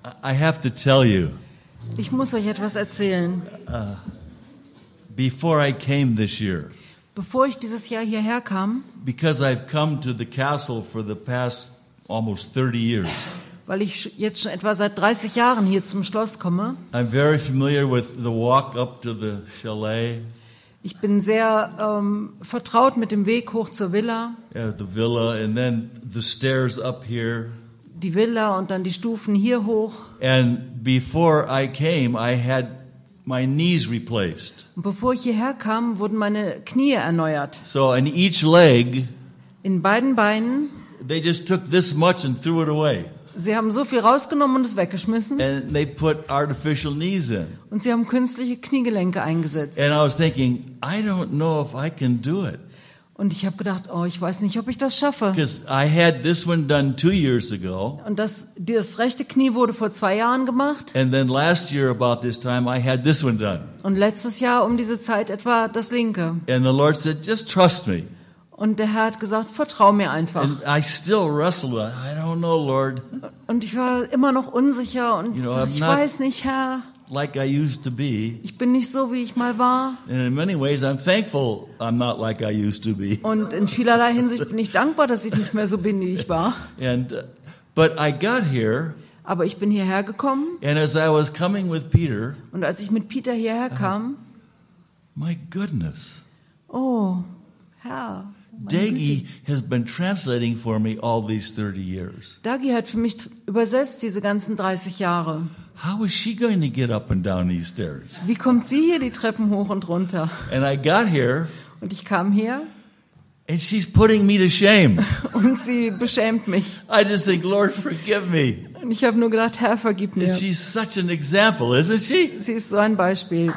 I have to tell you, Ich muss euch etwas erzählen. before I came this year, Bevor ich dieses Jahr hierher kam, because I've come to the castle for the past almost 30 years, weil ich jetzt schon etwa seit 30 Jahren hier zum Schloss komme, I'm very familiar with the walk up to the chalet, ich bin sehr vertraut mit dem Weg hoch zur Villa, the villa, and then the stairs up here. die Villa und dann die Stufen hier hoch. And before I came, I had my knees replaced. Und bevor ich hierher kam, wurden meine Knie erneuert. So in each leg, In beiden Beinen. they just took this much and threw it away. Sie haben so viel rausgenommen und es weggeschmissen. And they put artificial knees in. Und sie haben künstliche Kniegelenke eingesetzt. And I was thinking, I don't know if I can do it. Und ich habe gedacht, ich weiß nicht, ob ich das schaffe. Because I had this one done 2 years ago. Und das rechte Knie wurde vor 2 Jahren gemacht. And then last year about this time, I had this one done. Und letztes Jahr um diese Zeit etwa das linke. And the Lord said, just trust me. Und der Herr hat gesagt, vertrau mir einfach. And I still wrestle with it. I don't know, Lord, Und ich war immer noch unsicher und You know, sagte, I'm ich not- weiß nicht, Herr. like I used to be. Ich bin nicht so, wie ich mal war. And in many ways, I'm thankful I'm not like I used to be. Und in vielerlei Hinsicht bin ich dankbar, dass ich nicht mehr so bin, wie ich war. And but I got here, Aber ich bin hierher gekommen. and as I was coming with Peter, Und als ich mit Peter hierher kam, my goodness, Herr, Dagi has been translating for me all these 30 years. Dagi hat für mich übersetzt diese ganzen 30 Jahre. How is she going to get up and down these stairs? Wie kommt sie hier die Treppen hoch und runter? And I got here, Und ich kam her and she's putting me to shame. und sie beschämt mich. I just think, Lord, forgive me. Und ich habe nur gedacht, Herr, vergib mir. And she's such an example, isn't she? Sie ist so ein Beispiel.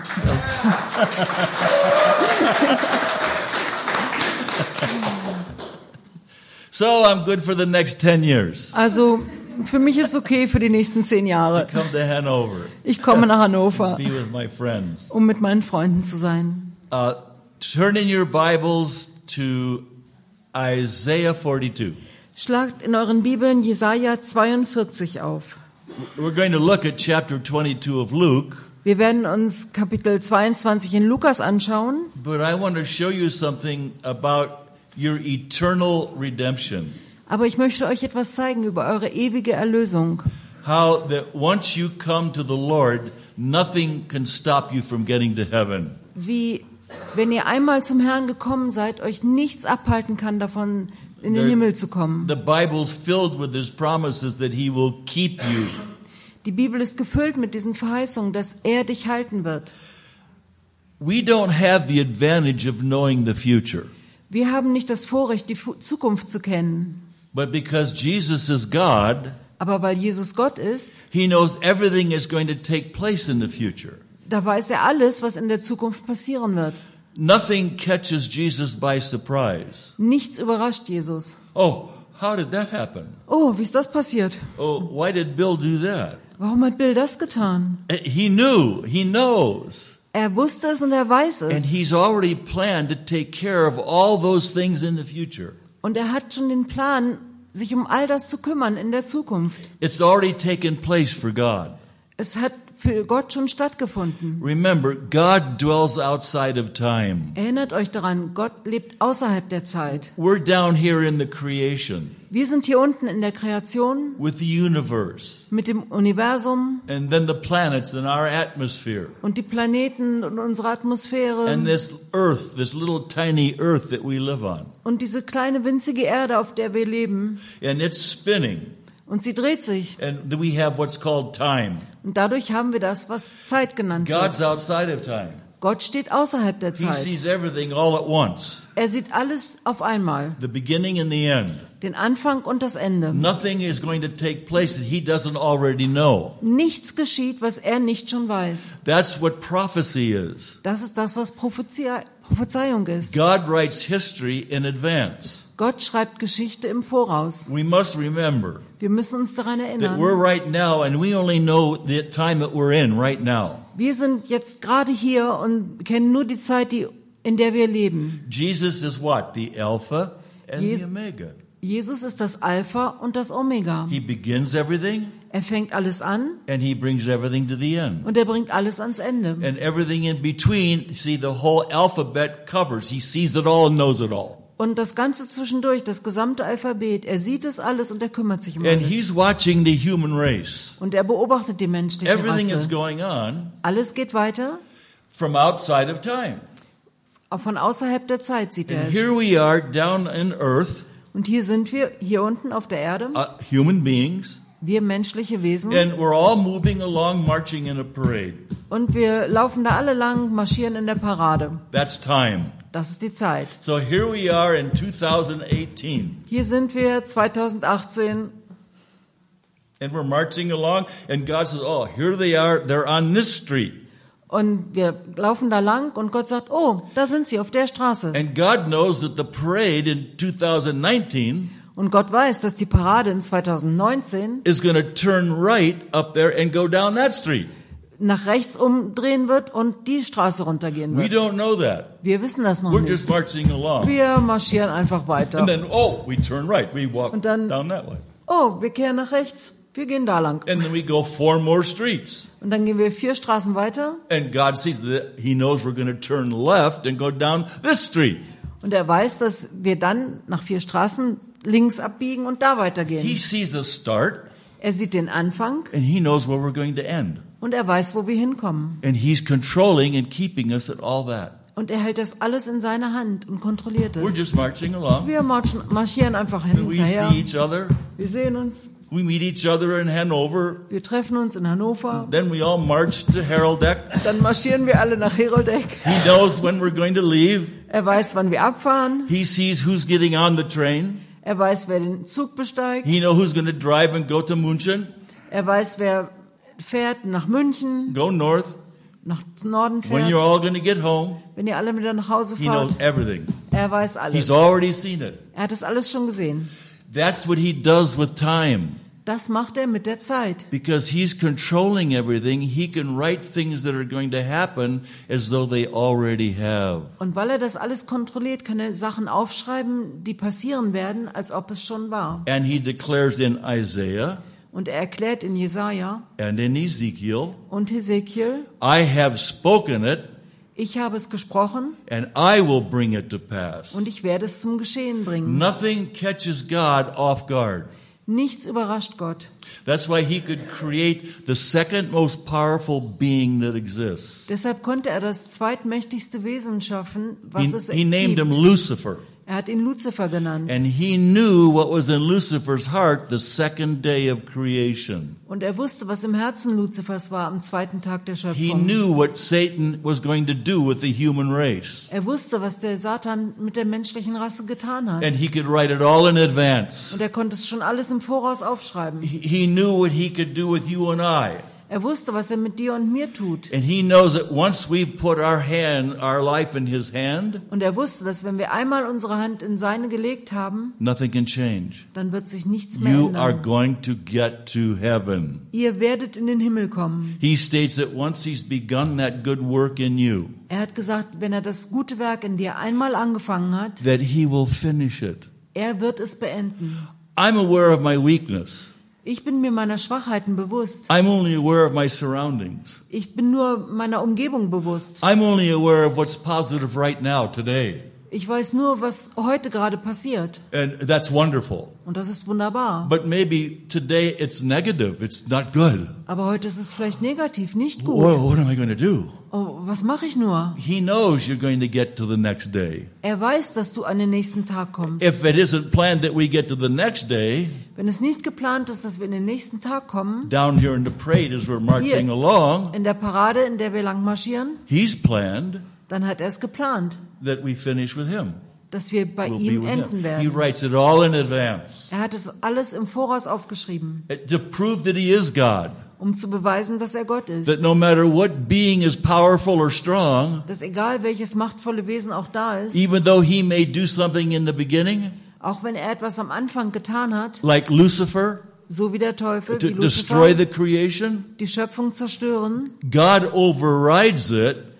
So I'm good for the next 10 years. Also für mich ist okay für die nächsten 10 To Jahre. come to Hanover, Ich komme nach Hannover, be with my friends. um mit meinen Freunden zu sein. Turn in your Bibles to Isaiah 42. Schlagt in euren Bibeln Jesaja 42 auf. We're going to look at chapter 22 of Luke, Wir werden uns Kapitel 22 in Lukas anschauen, but I want to show you something about your eternal redemption. aber ich möchte euch etwas zeigen über eure ewige Erlösung. How that once you come to the Lord, nothing can stop you from getting to heaven. Wie, wenn ihr einmal zum Herrn gekommen seid, euch nichts abhalten kann davon, in den Himmel zu kommen. The Bible's filled with his promises that he will keep you. Die Bibel ist gefüllt mit diesen Verheißungen, dass er dich halten wird. We don't have the advantage of knowing the future, Wir haben nicht das Vorrecht, die Zukunft zu kennen. but because Jesus is God, Aber weil Jesus Gott ist, he knows everything is going to take place in the future. da weiß er alles, was in der Zukunft passieren wird. Nothing catches Jesus by surprise. Nichts überrascht Jesus. Oh, how did that happen? Oh, wie ist das passiert? Oh, why did Bill do that? Warum hat Bill das getan? He knew, he knows. Er wusste es und er weiß And es. he's already planned to take care of all those things in the future. Und er hat schon den Plan, sich um all das zu kümmern in der Zukunft. It's already taken place for God. Es hat für Gott schon stattgefunden. Remember, God dwells outside of time. Erinnert euch daran, Gott lebt außerhalb der Zeit. We're down here in the creation Wir sind hier unten in der Kreation with the universe mit dem Universum and then the planets in our atmosphere und die Planeten und unsere Atmosphäre and this earth, this little tiny earth that we live on. und diese kleine winzige Erde, auf der wir leben. And it's spinning. Und sie dreht sich. And we have what's called time. Und dadurch haben wir das, was Zeit genannt God's wird. outside of time. Gott steht außerhalb der He Zeit. sees everything all at once, Er sieht alles auf einmal. the beginning and the end. Den Anfang und das Ende. Nothing is going to take place that he doesn't already know. Nichts geschieht, was er nicht schon weiß. That's what prophecy is. Das ist das, was Prophezeiung ist. God writes history in advance. Gott schreibt Geschichte im Voraus. We must remember Wir müssen uns daran that erinnern. we're right now and we only know the time that we're in right now. Wir sind jetzt gerade hier und kennen nur die Zeit, in der wir leben. Jesus is what? The Alpha and the Jes- Omega. Jesus ist das Alpha und das Omega. He begins everything Er fängt alles an and he brings everything to the end. und er bringt alles ans Ende. And everything in between, see, the whole alphabet covers. He sees it all and knows it all. Und das Ganze zwischendurch, das gesamte Alphabet, er sieht es alles und er kümmert sich um And alles. he's watching the human race. Und er beobachtet die menschliche Everything is Rasse. going on Alles geht weiter, from outside of time. auch von außerhalb der Zeit sieht er And es. here we are down in earth, Und hier sind wir, hier unten auf der Erde, human beings, wir menschliche Wesen. and we're all moving along, marching in a parade. Und wir laufen da alle lang, marschieren in der Parade. That's time. Das ist die Zeit. So here we are in 2018, Hier sind wir 2018 and we're marching along, and God says, oh, here they are, they're on this street. und wir laufen da lang und Gott sagt, oh, da sind sie auf der Straße. And God knows that the parade in 2019 Und Gott weiß, dass die Parade in 2019 is going to turn right up there and go down that street. nach rechts umdrehen wird und die Straße runtergehen We wird. don't know that. Wir wissen das noch We're nicht. just marching along. Wir marschieren einfach weiter. And then, oh, we turn right. We walk Und dann- down that way. Oh, wir kehren nach rechts. Wir gehen da lang. And then we go 4 more streets. Und dann gehen wir 4 Straßen weiter. And God sees that He knows we're going to turn left and go down this street. Und er weiß, dass wir dann nach 4 Straßen links abbiegen und da He weitergehen. sees the start Er sieht den Anfang and He knows where we're going to end. und er weiß, wo wir hinkommen. And He's controlling and keeping us at all that. Und er hält das alles in seiner Hand und kontrolliert We're es. just marching along. Wir marschieren einfach And we hinterher. see each other. Wir sehen uns. We meet each other in Hanover. Wir treffen uns in Hannover. Then we all march to Heraldeck. Dann marschieren wir alle nach Heroldeck. He knows when we're going to leave. Er weiß, wann wir abfahren. He sees who's getting on the train. Er weiß, wer den Zug besteigt. He knows who's going to drive and go to München, Er weiß, wer fährt nach München, go north. nach Norden When you're fährt. all going to get home, Wenn ihr alle wieder nach Hause He knows fahrt. everything. Er weiß He's alles. already seen it. Er hat das alles schon gesehen. That's what He does with time. Das macht er mit der Zeit. Because He's controlling everything, He can write things that are going to happen as though they already have. Und weil er das alles kontrolliert, kann er Sachen aufschreiben, die passieren werden, als ob es schon war. And He declares in Isaiah Und er erklärt in Jesaja and in Ezekiel, und Hesekiel, I have spoken it, ich habe es gesprochen and I will bring it to pass. und ich werde es zum Geschehen bringen. Nothing catches God off guard. Nichts überrascht Gott. That's why He could create the second most powerful being that exists. Deshalb konnte er das zweitmächtigste Wesen schaffen, was es He named gibt. him Lucifer. Er hat ihn Luzifer genannt. And He knew what was in Lucifer's heart the second day of creation. Und er wusste, was im Herzen Luzifers war am zweiten Tag der He Schöpfung. knew what Satan was going to do with the human race. Er wusste, was der Satan mit der menschlichen Rasse getan hat. And He could write it all in advance. Und er konnte es schon alles im Voraus aufschreiben. He knew what He could do with you and I. Er wusste, was er mit dir und mir tut. And He knows that once we've put our life in His hand, Und er wusste, dass wenn wir einmal unsere Hand in seine gelegt haben, nothing can change. dann wird sich nichts mehr You are ändern. going to get to heaven. Ihr werdet in den Himmel kommen. He states that once He's begun that good work in you, Er hat gesagt, wenn er das gute Werk in dir einmal angefangen hat, that He will finish it. er wird es beenden. I'm aware of my weakness. Ich bin mir meiner Schwachheiten bewusst. I'm only aware of my surroundings. Ich bin nur meiner Umgebung bewusst. I'm only aware of what's positive right now, today. Ich weiß nur, was heute gerade passiert. And that's wonderful. Und das ist wunderbar. But maybe today it's negative. It's not good. Aber heute ist es vielleicht negativ, nicht gut. What am I going to do? Oh, was mache ich nur? He knows you're going to get to the next day. Er weiß, dass du an den nächsten Tag kommst. If it isn't planned that we get to the next day, Wenn es nicht geplant ist, dass wir in den nächsten Tag kommen, down here in the parade as we're marching Hier. along, in der Parade, in der wir lang marschieren, He's planned dann hat er es geplant, that we finish with Him. dass wir bei We'll be ihm with enden Him. He werden. writes it all in advance Er hat es alles im Voraus aufgeschrieben, to prove that He is God. um zu beweisen, dass er Gott ist. That no matter what being is powerful or strong, Dass egal welches machtvolle Wesen auch da ist, even though he may do something in the beginning, auch wenn er etwas am Anfang getan hat, like Lucifer, so wie der Teufel, to wie destroy Luzifer, the creation, die Schöpfung zerstören, God overrides it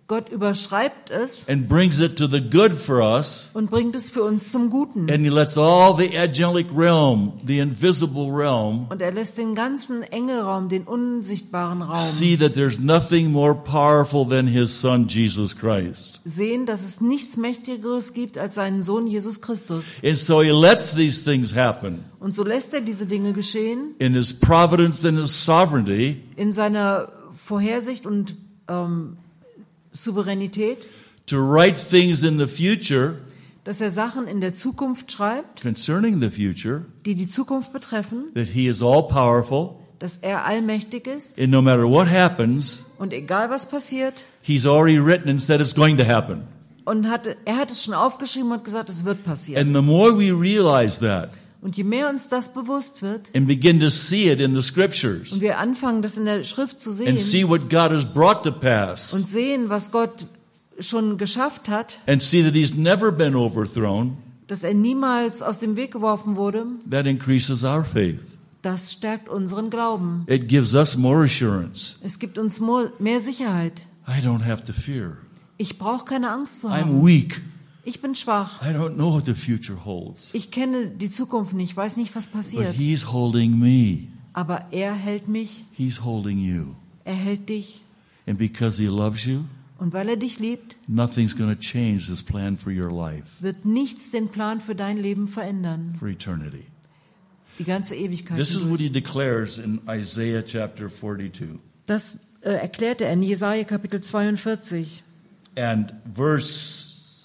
Gott überschreibt es and brings it to the good for us. und bringt es für uns zum Guten. And he lets all the angelic realm, the invisible realm, Und er lässt den ganzen Engelraum, den unsichtbaren Raum, see that there's nothing more powerful than his son, Jesus Christ. sehen, dass es nichts Mächtigeres gibt als seinen Sohn Jesus Christus. And so he lets these things happen Und so lässt er diese Dinge geschehen in his providence and his sovereignty in seiner Vorhersicht und Souveränität, to write things in the future, dass er Sachen in der Zukunft schreibt, concerning the future, die die Zukunft betreffen, that he is all powerful, dass er allmächtig ist and no matter what happens, und egal was passiert, he's already written and said it's going to happen. und er hat es schon aufgeschrieben und gesagt, es wird passieren. And the more we realize that Und je mehr uns das bewusst wird and begin to see it in the scriptures und wir anfangen, das in der Schrift zu and sehen see what God has brought to pass und sehen, was Gott schon geschafft hat, and see that he's never been overthrown, dass er niemals aus dem Weg geworfen wurde, that increases our faith. das stärkt unseren Glauben. It gives us more assurance. Es gibt uns mehr Sicherheit. I don't have to fear. Ich brauche keine Angst zu I'm haben. weak. Ich bin schwach. I don't know what the future holds. Ich kenne die Zukunft nicht, weiß nicht, was But passiert. he's holding me. Aber er hält mich, He's holding you. er hält dich. And because he loves you, Und weil er dich liebt, nothing's going to change his plan for your life, wird nichts den Plan für dein Leben verändern. for eternity. Die ganze Ewigkeit This is what he hindurch. declares in Isaiah chapter 42. Das erklärte er in Jesaja Kapitel 42. And verse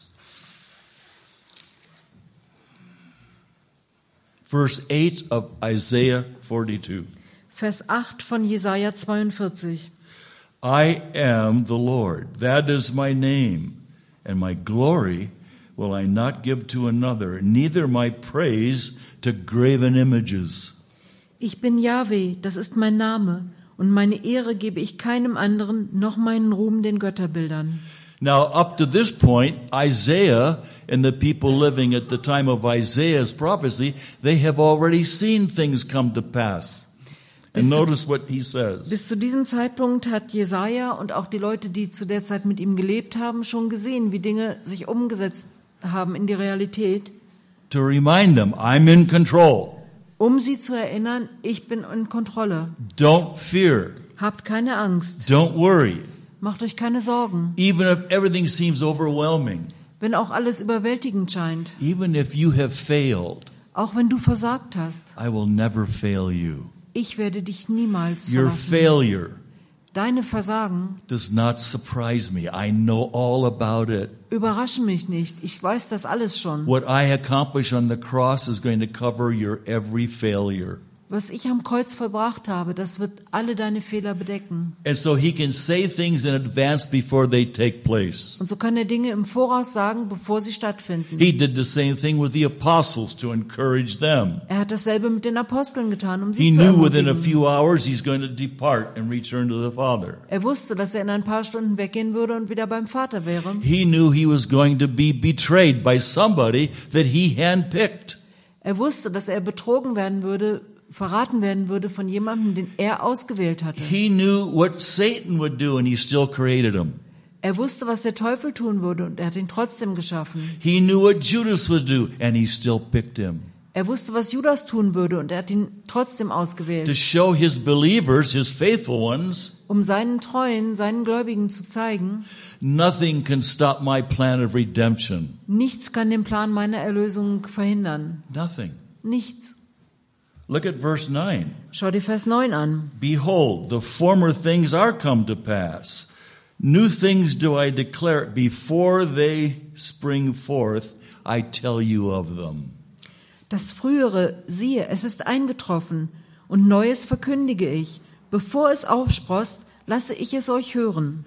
8 of Isaiah 42. Vers 8 von Jesaja 42. I am the Lord, that is my name, and my glory will I not give to another, neither my praise to graven images. Ich bin Jahwe, das ist mein Name, und meine Ehre gebe ich keinem anderen, noch meinen Ruhm den Götterbildern. Now, up to this point, Isaiah and the people living at the time of Isaiah's prophecy, they have already seen things come to pass. And notice what he says. Bis zu diesem Zeitpunkt hat Jesaja und auch die Leute, die zu der Zeit mit ihm gelebt haben, schon gesehen, wie Dinge sich umgesetzt haben in die Realität, To remind them, I'm in control. um sie zu erinnern, ich bin in Kontrolle. Don't fear. Habt keine Angst, Don't worry. macht euch keine Sorgen, Even if everything seems overwhelming, wenn auch alles überwältigend scheint, even if you have failed, auch wenn du versagt hast. I will never fail you. Ich werde dich niemals Your verlassen. failure Deine Versagen does not surprise me. I know all about it. überraschen mich nicht. Ich weiß das alles schon. What I accomplish on the cross is going to cover your every failure. Was ich am Kreuz vollbracht habe, das wird alle deine Fehler bedecken. And so he can say things in advance before they take place. Und so kann er Dinge im Voraus sagen, bevor sie stattfinden. He did the same thing with the apostles to encourage them. Er hat dasselbe mit den Aposteln getan, um sie He zu knew within a ermutigen. few hours he's going to depart and return to the Father. Er wusste, dass er in ein paar Stunden weggehen würde und wieder beim Vater wäre. He knew he was going to be betrayed by somebody that he handpicked. Er wusste, dass er betrogen werden würde, verraten werden würde von jemandem, den er ausgewählt hatte. He knew what Satan would do and he still created him. Er wusste, was der Teufel tun würde und er hat ihn trotzdem geschaffen. He knew what Judas would do and he still picked him. Er wusste, was Judas tun würde und er hat ihn trotzdem To ausgewählt, show his believers, his faithful ones, um seinen Treuen, seinen Gläubigen zu zeigen, nothing can stop my plan of redemption. nichts kann den Plan meiner Erlösung verhindern. Nothing. Nichts. Look at verse 9. Schau dir Vers 9 an. Behold, the former things are come to pass. New things do I declare. Before they spring forth, I tell you of them. Das Frühere, siehe, es ist eingetroffen, und Neues verkündige ich. Bevor es aufsproßt, lasse ich es euch hören.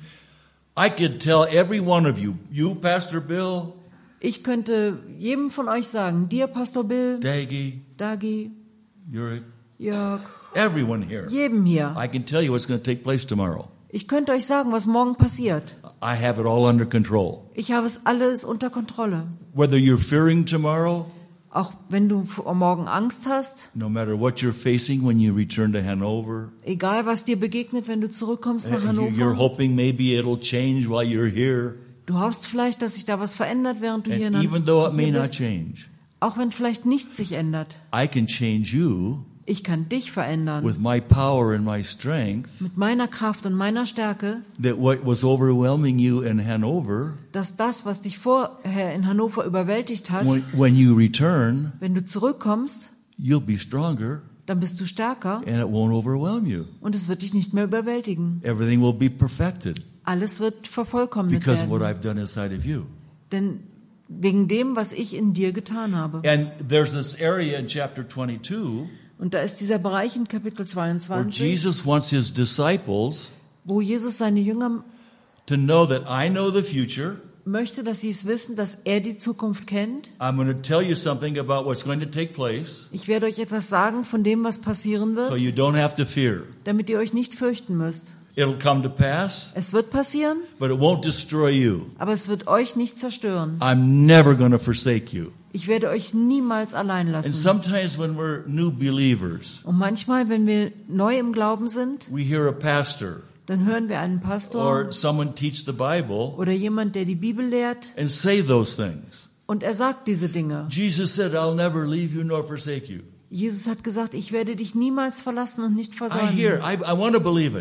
I could tell every one of you, Pastor Bill, Ich könnte jedem von euch sagen, dir, Pastor Bill, Daggy, Dagi, Jurek, Jörg, everyone here. jedem hier. I can tell you what's going to take place tomorrow. Ich könnte euch sagen, was morgen passiert. I have it all under control. Ich habe es alles unter Kontrolle. Whether you're fearing tomorrow Auch wenn du vor morgen Angst hast, no matter what you're facing when you return to Hanover, egal was dir begegnet, wenn du zurückkommst nach you're Hannover. hoping maybe it'll change while you're here, Du hoffst vielleicht, dass sich da was verändert, während du hier, and even though it may hier not bist. change, Auch wenn vielleicht nichts sich ändert. I can change you Ich kann dich verändern. with my power and my strength. Mit meiner Kraft und meiner Stärke, That what was overwhelming you in Hanover, dass das, was dich vorher in Hannover überwältigt hat, when you return, wenn du zurückkommst, you'll be stronger dann bist du stärker and it won't overwhelm you. und es wird dich nicht mehr überwältigen. Everything will be perfected Alles wird vervollkommnet because of what werden. I've done inside of you. Denn wegen dem, was ich in dir getan habe. And there's this area in chapter 22 Und da ist dieser Bereich in Kapitel where 22, Jesus wants his disciples wo Jesus seine Jünger to know that I know the future. möchte, dass sie es wissen, dass er die Zukunft kennt. I'm going to tell you something about what's going to take place Ich werde euch etwas sagen von dem, was passieren so wird, you don't have to fear. damit ihr euch nicht fürchten müsst. It'll come to pass, Es wird passieren, but it won't destroy you. aber es wird euch nicht zerstören. I'm never going to forsake you. Ich werde euch niemals allein And lassen. sometimes when we're new believers, Und manchmal, wenn wir neu im Glauben sind, we hear a pastor dann hören wir einen Pastor or someone teach the Bible oder jemand, der die Bibel lehrt, and say those things. und er sagt diese Dinge. Jesus said, I'll never leave you nor forsake you. Jesus hat gesagt, ich werde dich niemals verlassen und nicht I versäumen. hear, I want to believe it,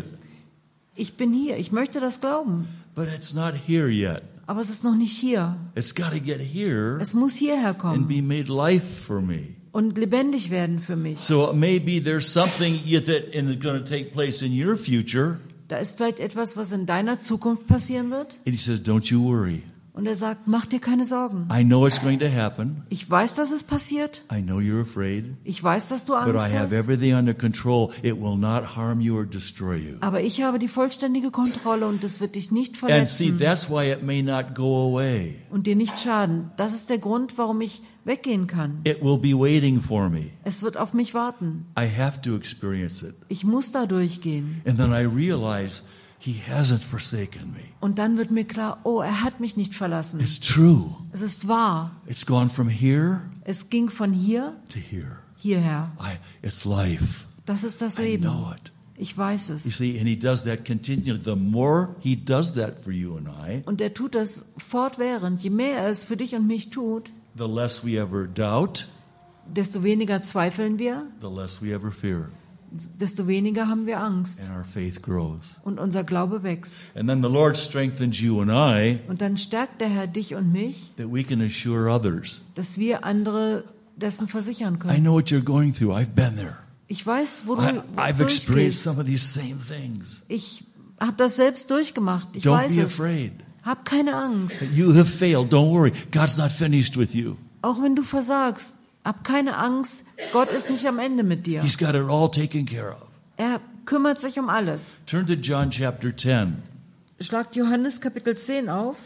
Ich bin hier, ich möchte das glauben, but it's not here yet. aber es ist noch nicht hier. It's got to get here Es muss hierher and kommen be made life for me. und lebendig werden für mich. So maybe there's something that is going to take place in your future. Da ist vielleicht etwas, was in deiner Zukunft passieren wird. And he says, don't you worry. Und er sagt, mach dir keine Sorgen. I know it's going to happen. Ich weiß, dass es passiert. I know you're afraid. Ich weiß, dass du But Angst I have hast. everything under control. It will not harm you or destroy you. Aber ich habe die vollständige Kontrolle und es wird dich nicht And see, verletzen that's why it may not go away. und dir nicht schaden. Das ist der Grund, warum ich weggehen kann. It will be waiting for me. Es wird auf mich warten. I have to experience it. Ich muss da durchgehen. And then I realize he hasn't forsaken me. Und dann wird mir klar, oh, er hat mich nicht verlassen. It's true. Es ist wahr. It's gone from here Es ging von hier to here. hierher. It's life. Das ist das I Leben. know it. Ich weiß You es. see, and he does that continually. The more he does that for you and I, Und er tut das fortwährend. Je mehr er es für dich und mich tut, the less we ever doubt, desto weniger zweifeln wir, the less we ever fear, desto weniger haben wir Angst. and our faith grows. Und unser Glaube wächst. And then the Lord strengthens you and I Und dann stärkt der Herr dich und mich, that we can assure others. dass wir andere dessen versichern I können. know what you're going through. I've been there. Ich weiß, wo du I've experienced durchgehst. some of these same things. Ich habe das selbst durchgemacht. Ich Don't weiß be es. afraid. Hab keine Angst. You have failed. Don't worry. God's not finished with you. Auch wenn du versagst, hab keine Angst. Gott ist nicht am Ende mit dir. He's got it all taken care of. Er kümmert sich um alles. Turn to John chapter 10. Schlagt Johannes Kapitel 10 auf.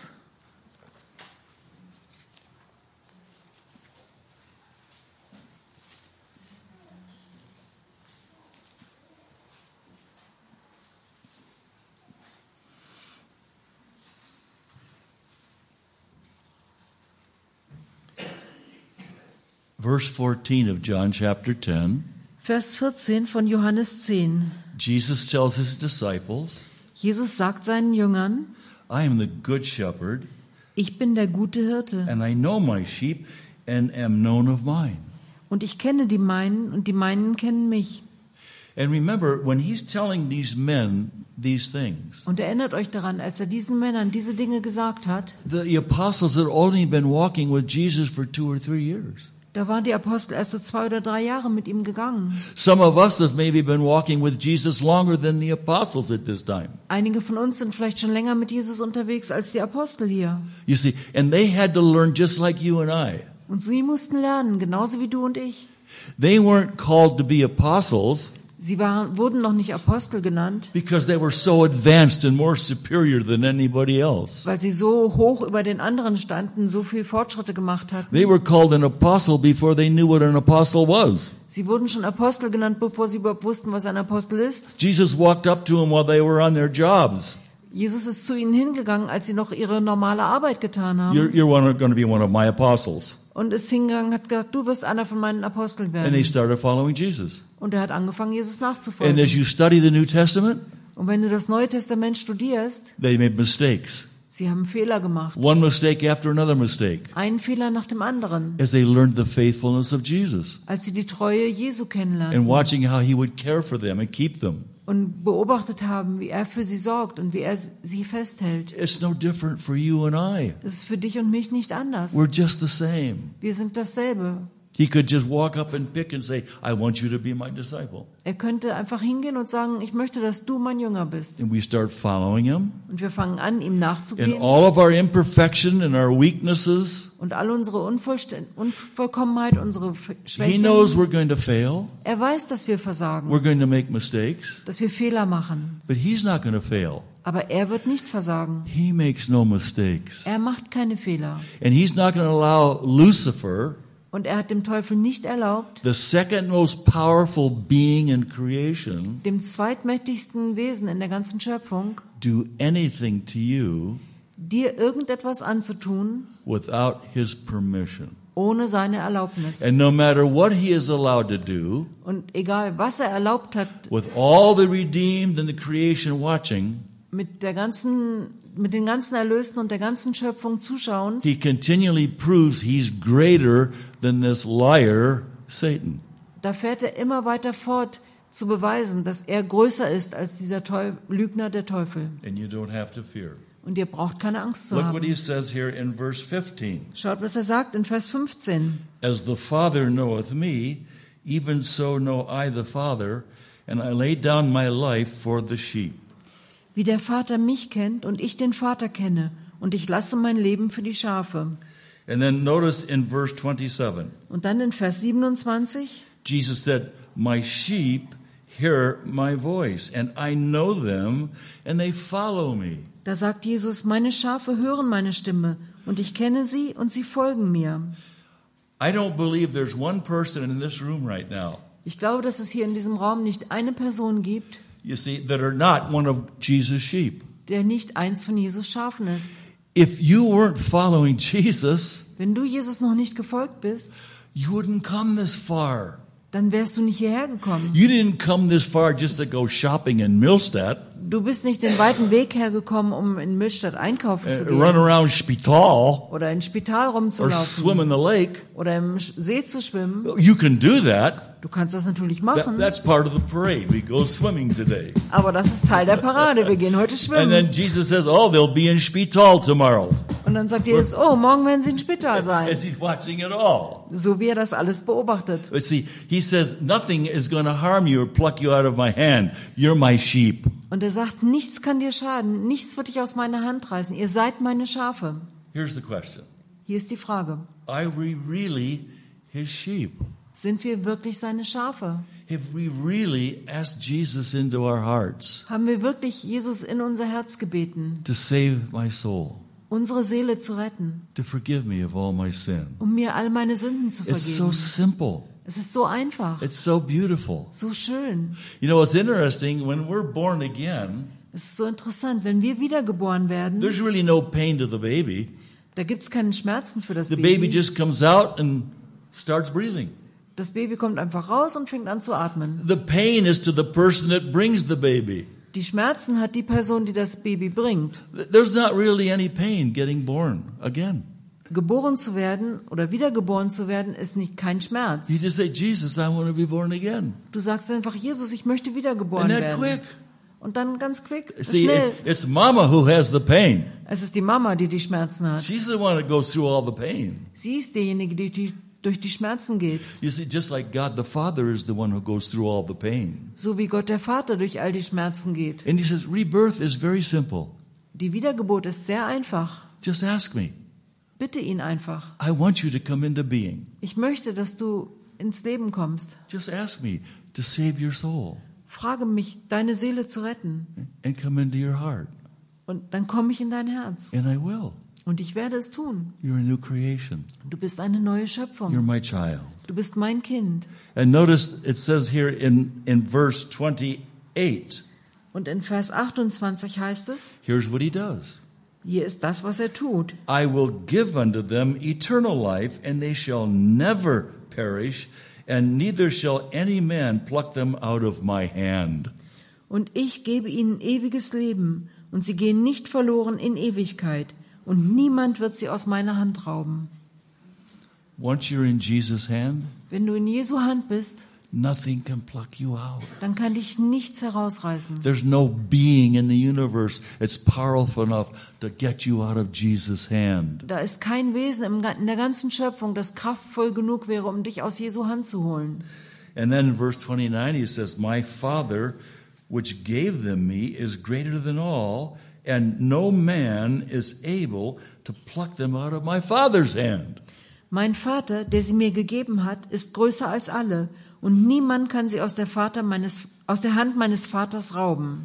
Verse 14 of John chapter 10. Vers 14 von Johannes 10. Jesus tells his disciples, Jesus sagt seinen Jüngern, I am the good shepherd, ich bin der gute Hirte and I know my sheep and am known of mine. und ich kenne die meinen und die meinen kennen mich. And remember, when he's telling these men these things, Und erinnert euch daran, als er diesen Männern diese Dinge gesagt hat, the apostles had only been walking with Jesus for 2 or 3 years. da waren die Apostel erst so 2 oder 3 Jahre mit ihm gegangen. Some of us have maybe been walking with Jesus longer than the apostles at this time. Einige von uns sind vielleicht schon länger mit Jesus unterwegs als die Apostel hier. You see, and they had to learn just like you and I. Und sie mussten lernen, genauso wie du und ich. They weren't called to be apostles Sie wurden noch nicht Apostel genannt, because they were so advanced and more superior than anybody else. weil sie so hoch über den anderen standen, so viel Fortschritte gemacht hatten. They were called an apostle before they knew what an apostle was. Sie wurden schon Apostel genannt, bevor sie überhaupt wussten, was ein Apostel ist. Jesus walked up to them while they were on their jobs. Jesus ist zu ihnen hingegangen, als sie noch ihre normale Arbeit getan haben. You're going to be one of my apostles. und ist hingegangen, hat gesagt, du wirst einer von meinen Aposteln And they werden. started following Jesus. Und er hat angefangen, Jesus And nachzufolgen. as you study the New Testament, Und wenn du das Neue Testament studierst, they made mistakes. sie haben Fehler gemacht. One mistake after another mistake. Einen Fehler nach dem anderen, As they learned the faithfulness of Jesus. als sie die Treue Jesu And kennenlernten watching how he would care for them and keep them. und beobachtet haben, wie er für sie sorgt und wie er sie festhält. It's no different for you and I. Das ist für dich und mich nicht anders. We're just the same. Wir sind dasselbe. He could just walk up and pick and say, I want you to be my disciple. Er könnte einfach hingehen und sagen, ich möchte, dass du mein Jünger bist. And we start following him. Und wir fangen an, ihm In nachzugehen. all of our imperfection and our weaknesses, Und all unsere Unvollkommenheit, unsere he knows Schwächen. we're going to fail. Er weiß, dass wir versagen, We're going to make mistakes. dass wir Fehler machen. But he's not going to fail. Aber er wird nicht versagen. He makes no mistakes. Er macht keine Fehler. And he's not going to allow Lucifer, Und er hat dem Teufel nicht erlaubt, the second most powerful being in creation, dem zweitmächtigsten Wesen in der ganzen Schöpfung, do anything to you dir irgendetwas anzutun, without his permission. ohne seine Erlaubnis. And no matter what he is allowed to do, Und egal, was er erlaubt hat, with all the redeemed and the creation watching, mit den ganzen Erlösten und der ganzen Schöpfung zuschauen, he continually proves he's greater than this liar, Satan. da fährt er immer weiter fort, zu beweisen, dass er größer ist als dieser Lügner, der Teufel. And you don't have to fear. Und ihr braucht keine Angst zu Look what haben. he says here in verse 15. Schaut, was er sagt in Vers 15. As the Father knoweth me, even so know I the Father, and I lay down my life for the sheep. Wie der Vater mich kennt und ich den Vater kenne, und ich lasse mein Leben für die Schafe. And then notice in verse 27, Und dann in Vers 27, Jesus said, my sheep hear my voice, and I know them, and they follow me. da sagt Jesus, meine Schafe hören meine Stimme, und ich kenne sie, und sie folgen mir. I don't believe there's one person in this room right now, Ich glaube, dass es hier in diesem Raum nicht eine Person gibt, you see, that are not one of Jesus' sheep. der nicht eins von Jesus Schafen ist. If you weren't following Jesus, Wenn du Jesus noch nicht gefolgt bist, you wouldn't come this far. dann wärst du nicht hierher gekommen. You didn't come this far just to go shopping in Millstadt, Du bist nicht den weiten Weg hergekommen, um in Millstadt einkaufen zu run gehen around Spital, oder ins Spital or rumzulaufen swim in the lake. oder im See zu schwimmen. You can do that. Du kannst das natürlich machen, That's part of the parade. We go swimming today. aber das ist Teil der Parade. Wir gehen heute And schwimmen. then Jesus says, oh, they'll be in Spital tomorrow. Und dann sagt Jesus, oh, morgen werden sie im Spital sein. As he's watching it all. So wie er das alles beobachtet. But see, he says, nothing is going to harm you or pluck you out of my hand. You're my sheep. Und er sagt, nichts kann dir schaden, nichts wird dich aus meiner Hand reißen. Ihr seid meine Schafe. Here's the question. Hier ist die Frage. Are we really his sheep? Sind wir wirklich seine Schafe? Have we really asked Jesus into our hearts Haben wir wirklich Jesus in unser Herz gebeten, to save my soul, unsere Seele zu retten, to forgive me of all my sin? um mir all meine Sünden zu It's so vergeben? simple. Es ist so einfach, It's so beautiful. so schön. You know, it's interesting, when we're born again, Es ist so interessant, wenn wir wiedergeboren werden, there's really no pain to the baby. da gibt es keine Schmerzen für das The baby Baby. just comes out and starts breathing. Das Baby kommt einfach raus und fängt an zu atmen. The pain is to the person that brings the baby. Die Schmerzen hat die Person, die das Baby bringt. There's not really any pain getting born again. Geboren zu werden oder wiedergeboren zu werden, ist nicht kein Schmerz. You just say, Jesus, I want to be born again. Du sagst einfach, Jesus, ich möchte wiedergeboren And that werden. quick. Und dann ganz quick, See, schnell. it's mama who has the pain. Es ist die Mama, die die Schmerzen hat. She's the one that goes through all the pain. Sie ist diejenige, die durch die Schmerzen geht. You see, just like God the Father is the one who goes through all the pain. So wie Gott der Vater durch all die Schmerzen geht. And he says, rebirth is very simple. Die Wiedergeburt ist sehr einfach. Just ask me. Bitte ihn einfach. I want you to come into being. Ich möchte, dass du ins Leben kommst. Just ask me to save your soul Frage mich, deine Seele zu retten. and come into your heart. Und dann komme ich in dein Herz. And I will. Und ich werde es tun. You're a new creation. Du bist eine neue You're Schöpfung. my child. Du bist mein Kind. And notice it says here in verse 28, Und in Vers 28 heißt es, here's what he does. Hier ist das, was er tut. I will give unto them eternal life, and they shall never perish, and neither shall any man pluck them out of my hand. Und ich gebe ihnen ewiges Leben, und sie gehen nicht verloren in Ewigkeit, und niemand wird sie aus meiner Hand rauben. Once you're in Jesus' hand, Wenn du in Jesu Hand bist, nothing can pluck you out. dann kann dich nichts herausreißen. There's no being in the universe that's powerful enough to get you out of Jesus' hand. Da ist kein Wesen in der ganzen Schöpfung, das kraftvoll genug wäre, um dich aus Jesu Hand zu holen. And then in verse 29 he says, My Father, which gave them me, is greater than all, and no man is able to pluck them out of my Father's hand. Mein Vater, der sie mir gegeben hat, ist größer als alle, und niemand kann sie aus der Hand meines Vaters rauben.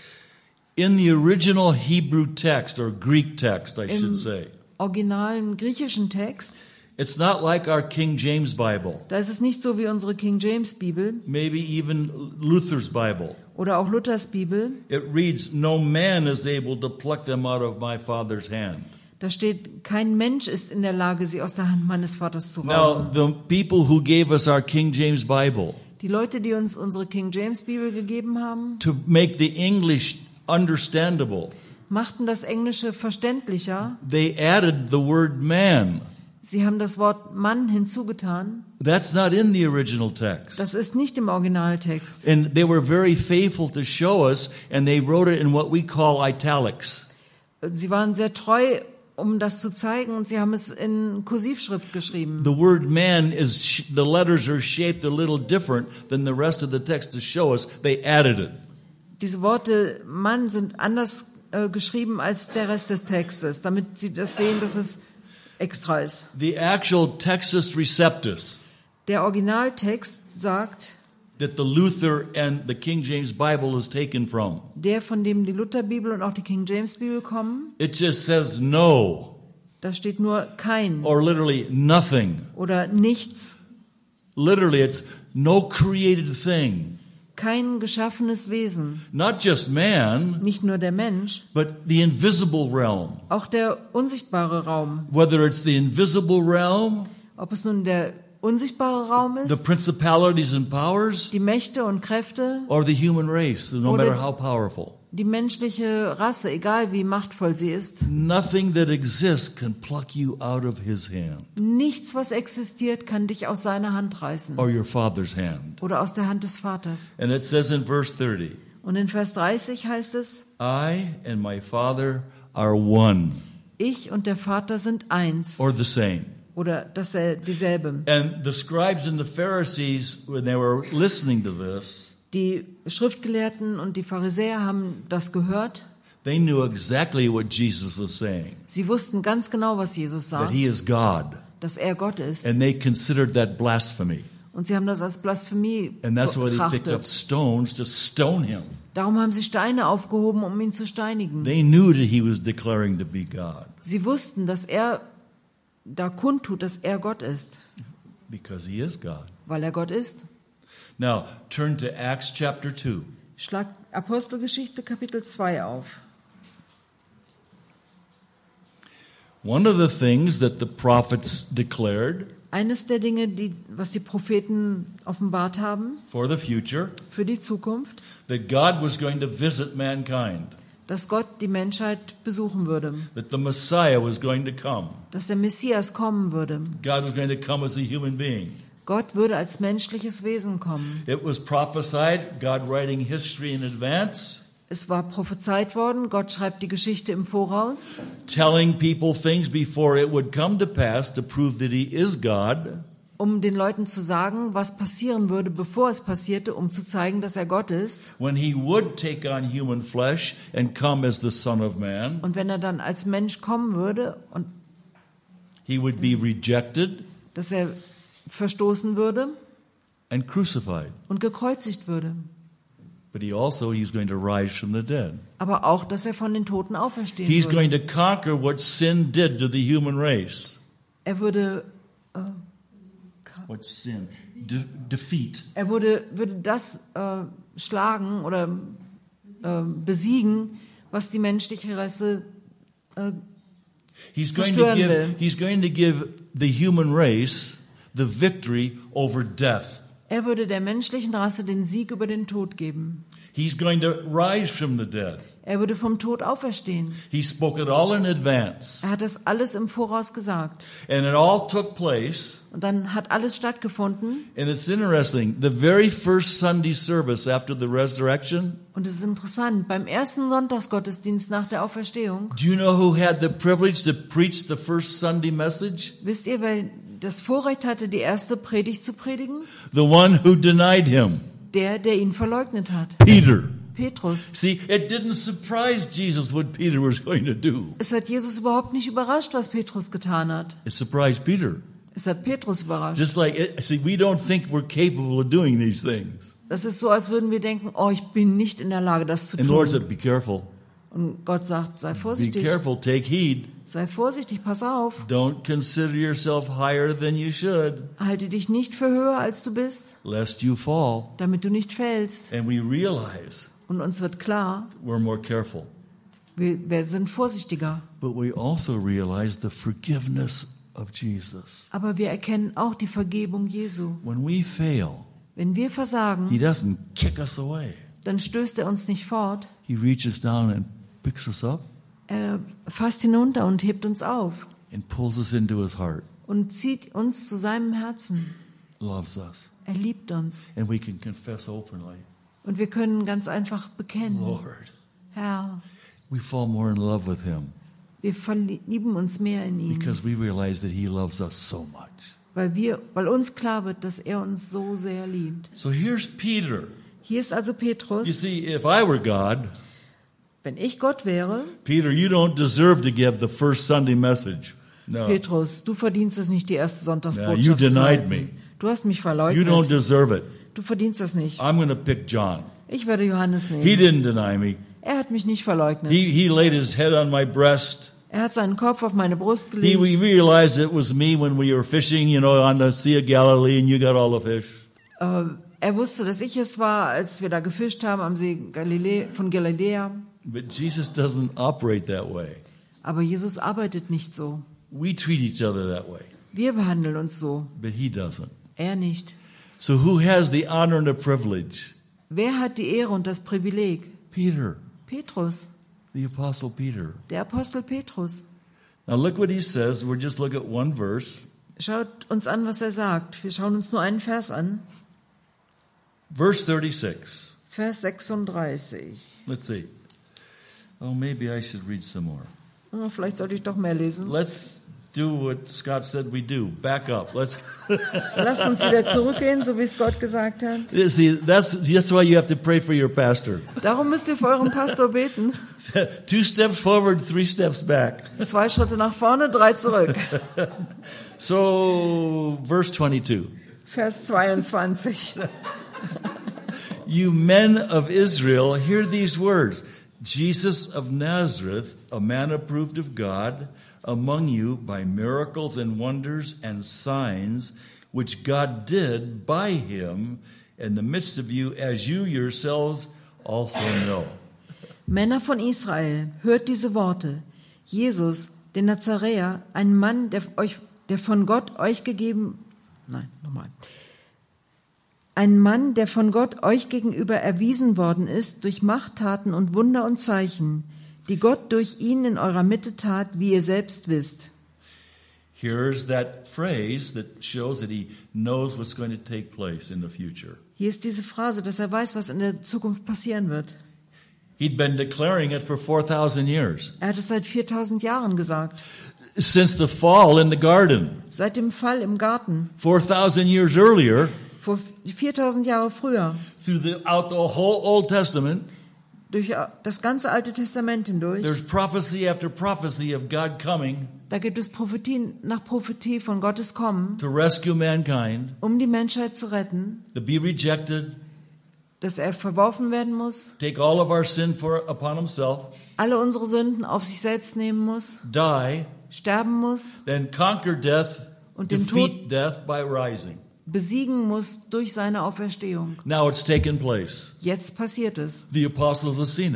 In the original Hebrew text, or Greek text, I should say, Originalen griechischen Text, it's not like our King James Bible, da ist es nicht so wie unsere King James Bibel maybe even Luther's Bible. oder auch Luthers Bibel. It reads, No man is able to pluck them out of my Father's hand. Da steht, kein Mensch ist in der Lage, sie aus der Hand meines Vaters zu Now, rauben. the people who gave us our King James Bible, Die Leute, die uns unsere King James Bibel gegeben haben, to make the English understandable, machten das Englische verständlicher. they added the word man. Sie haben das Wort Mann hinzugetan. That's not in the original text. Das ist nicht im Originaltext. And they were very faithful to show us, and they wrote it in what we call italics. Sie waren sehr treu, um das zu zeigen, und sie haben es in Kursivschrift geschrieben. The word man the letters are shaped a little different than the rest of the text to show us. They added it. Diese Worte Mann sind anders geschrieben als der Rest des Textes, damit sie das sehen, dass es extra ist. The actual Textus Receptus Der Originaltext sagt, that the Luther and the King James Bible is taken from, der, von dem die Lutherbibel und auch die King James Bibel kommen, it just says no, da steht nur kein or literally nothing. oder nichts, Literally, it's no created thing. kein geschaffenes Wesen. Not just man, Nicht nur der Mensch, but the invisible realm. auch der unsichtbare Raum. Whether it's the invisible realm, Ob es nun der unsichtbare Raum the ist, principalities and powers, die Mächte und Kräfte, or the human race, no Oder- matter how powerful. die menschliche Rasse, egal wie machtvoll sie ist. Nothing that exists can pluck you out of his hand Nichts, was existiert, kann dich aus seiner Hand reißen or your father's hand. oder aus der Hand des Vaters. And it says in verse 30, Und in Vers 30 heißt es, I and my Father are one, ich und der Vater sind eins or the same. oder dieselbe. And the scribes and the Pharisees, when they were listening to this, Die Schriftgelehrten und die Pharisäer haben das gehört. they knew exactly what Jesus was saying, Sie wussten ganz genau, was Jesus that sagt, he is God. dass er Gott ist. And they considered that blasphemy. Und sie haben das als Blasphemie And that's why they picked up betrachtet. stones to stone him. Darum haben sie Steine aufgehoben, um ihn zu steinigen. They knew that he was declaring to be God Sie wussten, dass er da kundtut, dass er Gott ist, because he is God. weil er Gott ist. Now, turn to Acts chapter 2. Schlag Apostelgeschichte Kapitel 2 auf. One of the things that the prophets declared Eines der Dinge, was die Propheten offenbart haben for the future, für die Zukunft, that God was going to visit mankind, dass Gott die Menschheit besuchen würde, that the Messiah was going to come. dass der Messias kommen würde. God was going to come as a human being. Gott würde als menschliches Wesen kommen. It was prophesied, God writing history in advance, Es war prophezeit worden, Gott schreibt die Geschichte im Voraus, telling people things before it would come to pass to prove that he is God. um den Leuten zu sagen, was passieren würde, bevor es passierte, um zu zeigen, dass er Gott ist. When he would take on human flesh and come as the Son of Man, Und wenn er dann als Mensch kommen würde und he would be rejected dass er verstoßen würde and crucified. und gekreuzigt würde. But he's going to rise from the dead. Aber auch, dass er von den Toten auferstehen He's würde. going to conquer what sin did to the human race. Er würde What sin? Defeat. würde das schlagen oder besiegen, was die menschliche Rasse He's zerstören going to give the human race the victory over death. Er würde der menschlichen Rasse den Sieg über den Tod geben. He's going to rise from the dead. Er würde vom Tod auferstehen. He spoke it all in advance. Er hat das alles im Voraus gesagt. And it all took place. Und dann hat alles stattgefunden. And it's interesting. The very first Sunday service after the resurrection. Und es ist interessant, beim ersten Sonntagsgottesdienst nach der Auferstehung, Do you know who had the privilege to preach the first Sunday message? wisst ihr, wer das Vorrecht hatte, die erste Predigt zu predigen? The one who denied him, Der ihn verleugnet hat. Peter. Petrus. See, it didn't surprise Jesus what Peter was going to do. Es hat Jesus überhaupt nicht überrascht, was Petrus getan hat. It surprised Peter. Es hat Petrus überrascht. Just like, see, we don't think we're capable of doing these things. Das ist so, als würden wir denken, oh, ich bin nicht in der Lage, das zu And the Lord tun. said, be careful. Und Gott sagt, sei Be vorsichtig. careful, take heed. Sei vorsichtig, pass auf. Don't consider yourself higher than you should, Halte dich nicht für höher, als du bist, lest you fall. damit du nicht fällst. And we realize Und uns wird klar, we're more careful. wir sind vorsichtiger. But we also realize the forgiveness of Jesus. Aber wir erkennen auch die Vergebung Jesu. When we fail, Wenn wir He versagen, doesn't kick us away. dann stößt er uns nicht fort. He reaches down and picks us up Er fasst hinunter und hebt uns auf and pulls us into His heart, und zieht uns zu seinem Herzen. loves us. Er liebt uns. And we can confess openly, Und wir können ganz einfach bekennen, Lord, Herr, we fall more in love with Him wir verlieben uns mehr in ihn, because we realize that He loves us so much. weil uns klar wird, dass er uns so sehr liebt. So here's Peter. Hier ist also You Petrus. see, if I were God, Wenn ich Gott wäre, Peter, you don't deserve to give the first Sunday message. No, Petrus, du verdienst es nicht, die erste no, Sonntagsbotschaft you zu denied halten. me. Du hast mich You don't verleugnet. deserve it. Du verdienst das nicht. I'm going to pick John. Ich werde Johannes He nehmen. didn't deny me. Er hat mich nicht verleugnet. He laid his head on my breast. Er hat seinen Kopf auf meine Brust We gelegt. realized it was me when we were fishing, on the Sea of Galilee, and you got all the fish. Er wusste, dass ich es war, als wir da gefischt haben am See von Galiläa. But Jesus doesn't operate that way. Aber Jesus arbeitet nicht so. We treat each other that way, Wir behandeln uns so. but He doesn't. Er nicht. So who has the honor and the privilege? Wer hat die Ehre und das Privileg? Peter, Petrus, the Apostle Peter. der Apostel Petrus. Now look what he says. We'll just look at one verse. Schaut uns an, was er sagt. Wir schauen uns nur einen Vers an. Verse 36. Vers 36. Let's see. Oh, maybe I should read some more. Oh, vielleicht sollte ich doch mehr lesen. Let's do what Scott said we do. Back up. Let's Lasst uns wieder zurückgehen, so wie es Gott gesagt hat. see. That's why you have to pray for your pastor. Darum müsst ihr für euren Pastor beten. 2 steps forward, 3 steps back. 2 Schritte nach vorne, 3 zurück. So, verse 22. Vers 22. You men of Israel, hear these words. Jesus of Nazareth, a man approved of God, among you by miracles and wonders and signs, which God did by him in the midst of you, as you yourselves also know. Männer von Israel, hört diese Worte. Jesus, der Nazaräer, ein Mann, der von Gott euch gegenüber erwiesen worden ist durch Machttaten und Wunder und Zeichen, die Gott durch ihn in eurer Mitte tat, wie ihr selbst wisst. Here's that phrase that shows that he knows what's going to take place in the future. Hier ist diese Phrase, dass er weiß, was in der Zukunft passieren wird. He'd been declaring it for 4,000 years. Er hat es seit 4000 Jahren gesagt. Since the fall in the garden, Seit dem Fall im Garten, 4,000 years earlier, vor 4000 Jahre früher, throughout the whole Old Testament, durch das ganze Alte Testament hindurch, there's prophecy after prophecy of God coming da gibt es Prophetie nach Prophetie von Gottes Kommen, to rescue mankind, um die Menschheit zu retten, to be rejected, dass er verworfen werden muss, take all of our sin upon himself, alle unsere Sünden auf sich selbst nehmen muss, die, sterben muss, then conquer death, Und den defeat death by rising. besiegen muss durch seine Auferstehung. Now it's taken place. Jetzt passiert es. The apostles have seen it.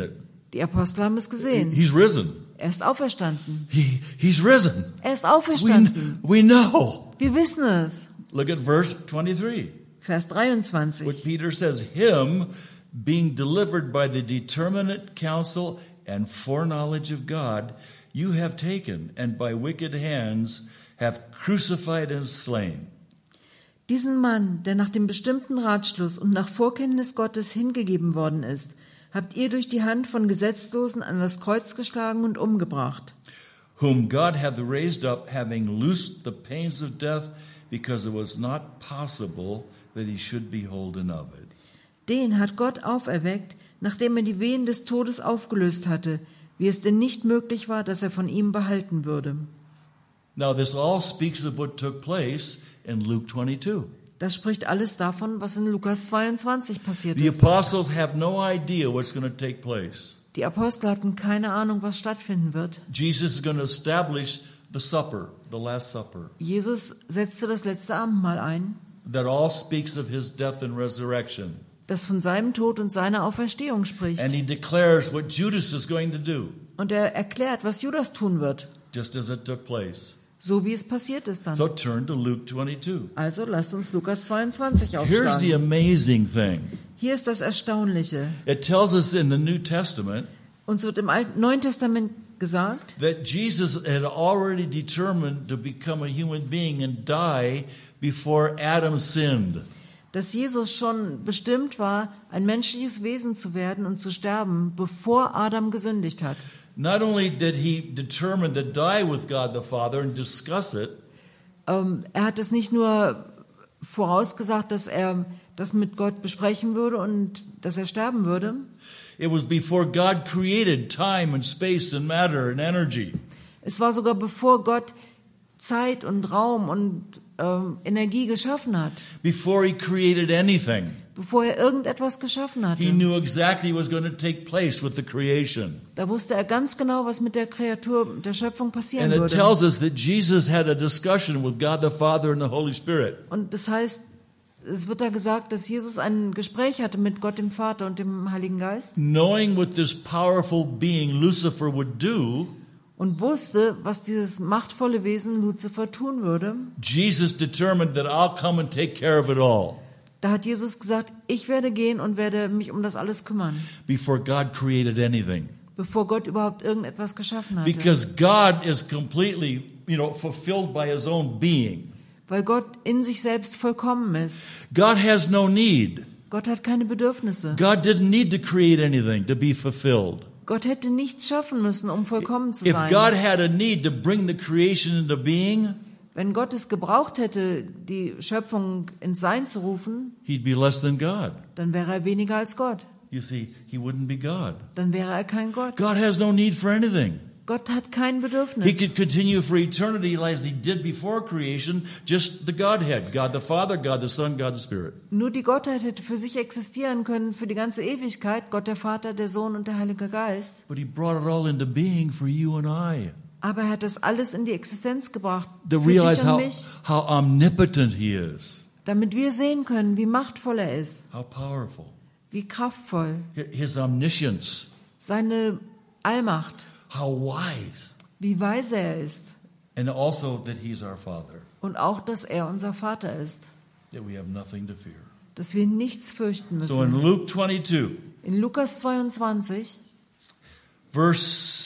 Die Apostel haben es gesehen. He's risen. Er ist auferstanden. He's risen. Er ist auferstanden. We know. Wir wissen es. Look at verse 23. Vers 23. What Peter says, him being delivered by the determinate counsel and foreknowledge of God, you have taken, and by wicked hands have crucified and slain. Diesen Mann, der nach dem bestimmten Ratschluss und nach Vorkenntnis Gottes hingegeben worden ist, habt ihr durch die Hand von Gesetzlosen an das Kreuz geschlagen und umgebracht. Whom God hath raised up, having loosed the pains of death, because it was not possible that he should be holden of it. Den hat Gott auferweckt, nachdem er die Wehen des Todes aufgelöst hatte, wie es denn nicht möglich war, dass er von ihm behalten würde. Now this all speaks of what took place in Luke 22. Das spricht alles davon, was in Lukas 22 passiert The ist. apostles have no idea what's going to take place. Die Apostel hatten keine Ahnung, was stattfinden wird. Jesus is going to establish the supper, the Last Supper, Jesus setzte das letzte Abendmahl ein, that all speaks of his death and resurrection. das von seinem Tod und seiner Auferstehung spricht. And he declares what Judas is going to do, Und er erklärt, was Judas tun wird, just as it took place. so wie es passiert ist dann. So turn to Luke 22. Also lasst uns Lukas 22 Here's the aufschlagen. amazing thing. Hier ist das Erstaunliche. It tells us in the New Testament Uns wird im Neuen Testament gesagt, that Jesus had already determined to become a human being and die before Adam sinned. dass Jesus schon bestimmt war, ein menschliches Wesen zu werden und zu sterben, bevor Adam gesündigt hat. Not only did he determine to die with God the Father and discuss it, Er hat es nicht nur vorausgesagt, dass er das mit Gott besprechen würde und dass er sterben würde. it was before God created time and space and matter and energy. Es war sogar bevor Gott Zeit und Raum und Energie geschaffen hat, Before he created anything, bevor er irgendetwas geschaffen hatte. he knew exactly what was going to take place with the creation. Da wusste er ganz genau, was mit der Kreatur, der Schöpfung passieren And it würde. tells us that Jesus had a discussion with God the Father and the Holy Spirit. Und das heißt, es wird da gesagt, dass Jesus ein Gespräch hatte mit Gott dem Vater und dem Heiligen Geist Knowing what this powerful being Lucifer would do, und wusste, was dieses machtvolle Wesen Luzifer tun würde. Jesus determined that I'll come and take care of it all Da hat Jesus gesagt, ich werde gehen und werde mich um das alles kümmern, before God created anything. bevor Gott überhaupt irgendetwas geschaffen hatte. Because God is completely, fulfilled by his own being. Weil Gott in sich selbst vollkommen ist. God has no need. Gott hat keine Bedürfnisse. God didn't need to create anything to be fulfilled. Gott hätte nichts schaffen müssen, um vollkommen zu If sein. God had a need to bring the creation into being, Wenn Gott es gebraucht hätte, die Schöpfung ins Sein zu rufen, he'd be less than God. dann wäre er weniger als Gott. You see, he wouldn't be God. Dann wäre er kein Gott. God has no need for anything. Gott hat kein He Bedürfnis. could continue for eternity as he did before creation, just the Godhead, God the Father, God the Son, God the Spirit. Nur die Gottheit hätte für sich existieren können, für die ganze Ewigkeit, Gott der Vater, der Sohn und der Heilige Geist. But he brought it all into being for you and I. Aber er hat das alles in die Existenz gebracht, To für realize dich und how, mich, how omnipotent he is, damit wir sehen können, wie machtvoll er ist, how powerful, wie kraftvoll, his omniscience, seine Allmacht, how wise, wie weise er ist and also that he's our Father, und auch, dass er unser Vater ist, that we have nothing to fear. dass wir nichts fürchten So in müssen. Luke 22, In Lukas 22, verse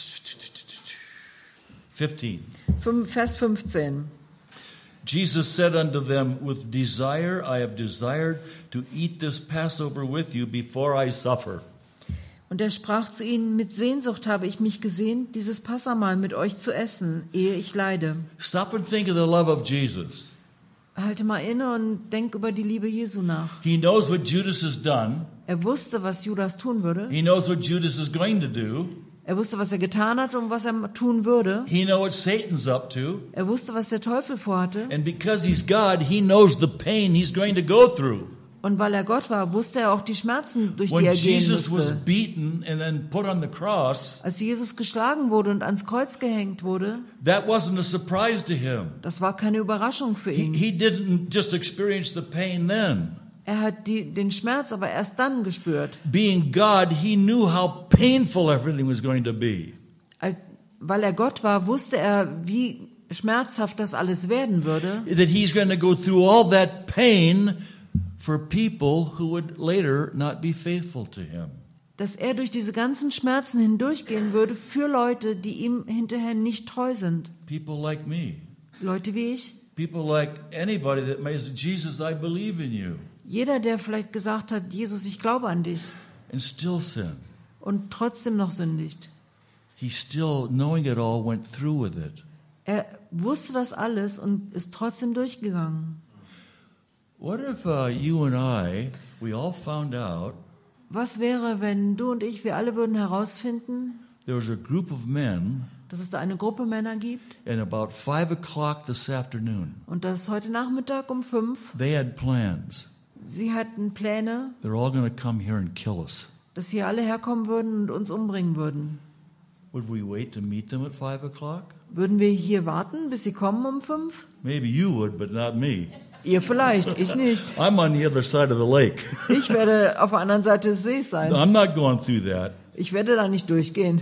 15, Vers 15. Jesus said unto them, with desire I have desired to eat this Passover with you before I suffer. Und er sprach zu ihnen, mit Sehnsucht habe ich mich gesehnt, dieses Passamahl mit euch zu essen, ehe ich leide. Stop and think of the love of Jesus. Halte mal inne und denk über die Liebe Jesu nach. He knows what Judas has done. Er wusste, was Judas tun würde. He knows what Judas is going to do. Er wusste, was er getan hat und was er tun würde. He knows what Satan's up to. Er wusste, was der Teufel vorhatte. And because he's God, he knows the pain he's going to go through. Und weil er Gott war, wusste er auch die Schmerzen, durch die When er gehen Jesus was musste. beaten and then put on the cross, Als Jesus geschlagen wurde und ans Kreuz gehängt wurde, that wasn't a surprise to him. das war keine Überraschung für ihn. He didn't just experience the pain then. Er hat den Schmerz aber erst dann gespürt. Being God, he knew how painful everything was going to be. Weil er Gott war, wusste er, wie schmerzhaft das alles werden würde. That he's going to go through all that pain for people who would later not be faithful to him. Dass er durch diese ganzen Schmerzen hindurchgehen würde für Leute, die ihm hinterher nicht treu sind. People like me. Leute wie ich. People like anybody that may say, Jesus, I believe in you. Jeder, der vielleicht gesagt hat, Jesus, ich glaube an dich. And still sin. Und trotzdem noch sündigt. He still, knowing it all, went through with it. Er wusste das alles und ist trotzdem durchgegangen. What if you and I, we all found out Was wäre, wenn du und ich, wir alle würden herausfinden, there was a group of men, dass es da eine Gruppe Männer gibt and about 5 o'clock this afternoon, und dass heute Nachmittag um 5, they had plans. sie hatten Pläne, They're all going to come here and kill us. dass hier alle herkommen würden und uns umbringen würden. Would we wait to meet them at 5 o'clock? Würden wir hier warten, bis sie kommen um 5? Maybe you would, but not me. Ihr vielleicht, ich nicht. I'm on the other side of the lake. Ich werde auf der anderen Seite des Sees sein. I'm not going through that. Ich werde da nicht durchgehen.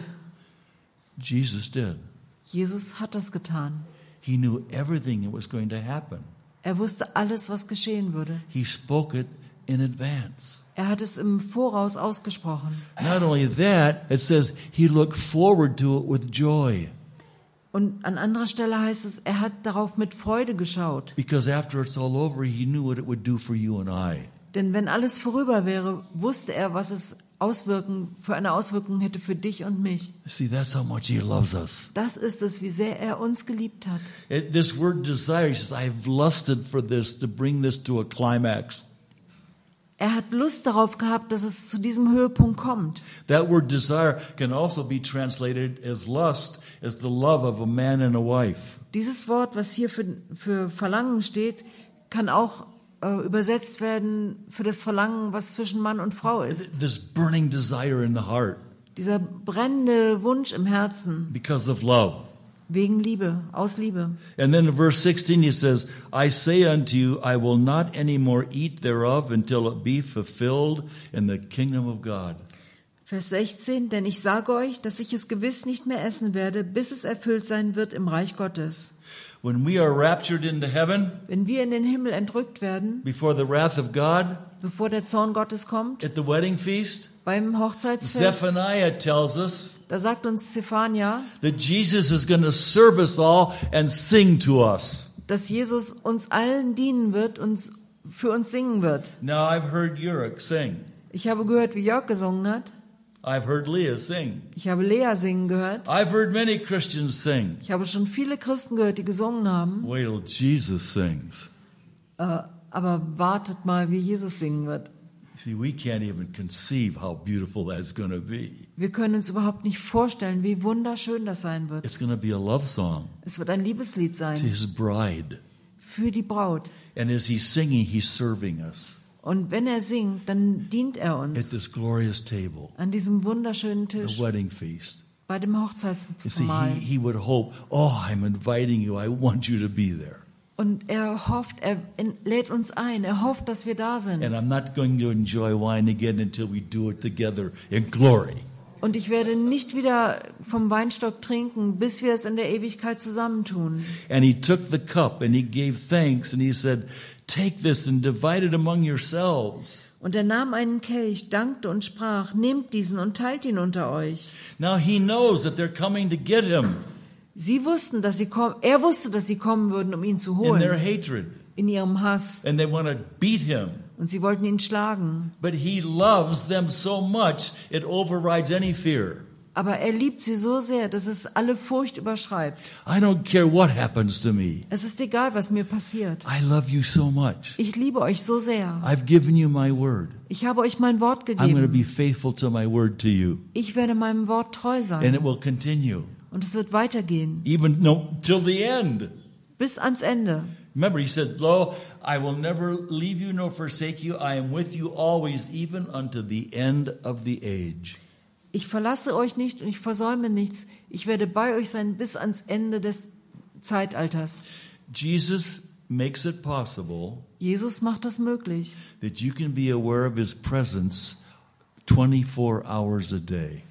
Jesus did. Jesus hat das getan. He knew everything that was going to happen. Er wusste alles, was geschehen würde. He spoke it in advance. Er hat es im Voraus ausgesprochen. Not only that, it says he looked forward to it with joy. Und an anderer Stelle heißt es, er hat darauf mit Freude geschaut. Because after it's all over, he knew what it would do for you and I. Denn wenn alles vorüber wäre, wusste er, was es für eine Auswirkung hätte für dich und mich. See, that's how much he loves us. Das ist es, wie sehr er uns geliebt hat. This word desire, he says, I've lusted for this, to bring this to a climax. Er hat Lust darauf gehabt, dass es zu diesem Höhepunkt kommt. That word desire can also be translated as lust, as the love of a man and a wife. Dieses Wort, was hier für Verlangen steht, kann auch übersetzt werden für das Verlangen, was zwischen Mann und Frau ist. This burning desire in the heart Dieser brennende Wunsch im Herzen because of love. wegen Liebe, aus Liebe. And then in verse 16 he says, I say unto you, I will not any more eat thereof until it be fulfilled in the kingdom of God. Vers 16, denn ich sage euch, dass ich es gewiss nicht mehr essen werde, bis es erfüllt sein wird im Reich Gottes. When we are raptured into heaven, Wenn wir in den Himmel entrückt werden, before the wrath of God, bevor der Zorn Gottes kommt, at the wedding feast, beim Hochzeitsfest, Zephaniah tells us da sagt uns Zephania, that Jesus is going to serve us all and sing to us. dass Jesus uns allen dienen wird und für uns singen wird. Now I've heard Yurik sing. Ich habe gehört, wie Jörg gesungen hat. I've heard Leah sing. Ich habe Lea singen gehört. I've heard many Christians sing. Ich habe schon viele Christen gehört, die gesungen haben. Wait till Jesus sings. Aber wartet mal, wie Jesus singen wird. See, we can't even conceive how beautiful that's going to be. Wir können uns überhaupt nicht vorstellen, wie wunderschön das sein wird. It's going to be a love song Es wird ein Liebeslied to sein his bride. für die Braut. And as he's singing, he's serving us Und wenn er singt, dann dient er at uns this glorious table, an diesem wunderschönen the Tisch wedding feast. bei dem You see, Hochzeitsmahl. he would hope, oh, I'm inviting you. I want you to be there. Und er hofft, er lädt uns ein, er hofft, dass wir da sind. And I'm not going to enjoy wine again until we do it together in glory. Und ich werde nicht wieder vom Weinstock trinken, bis wir es in der Ewigkeit zusammentun. And he took the cup and he gave thanks and he said, take this and divide it among yourselves. Und er nahm einen Kelch, dankte und sprach, nehmt diesen und teilt ihn unter euch. Now he knows that they're coming to get him Sie wussten, dass er wusste, dass sie kommen würden, um ihn zu in their holen, hatred in ihrem Hass. and they want to beat him. Und sie wollten ihn schlagen. But he loves them so much, it overrides any fear. Aber er liebt sie so sehr, dass es alle Furcht überschreibt. I don't care what happens to me. Es ist egal, was mir passiert. I love you so much. Ich liebe euch so sehr. I've given you my word. Ich habe euch mein Wort I'm going to gegeben. be faithful to my word to you. Ich werde meinem Wort treu And sein. it will continue. Und es wird weitergehen. Even no, till the end. Bis ans Ende. Remember, he says, lo, I will never leave you nor forsake you. I am with you always, even unto the end of the age. Ich verlasse euch nicht und ich versäume nichts. Ich werde bei euch sein bis ans Ende des Zeitalters. Jesus makes it possible Jesus macht das möglich, that you can be aware of His presence 24 hours a day.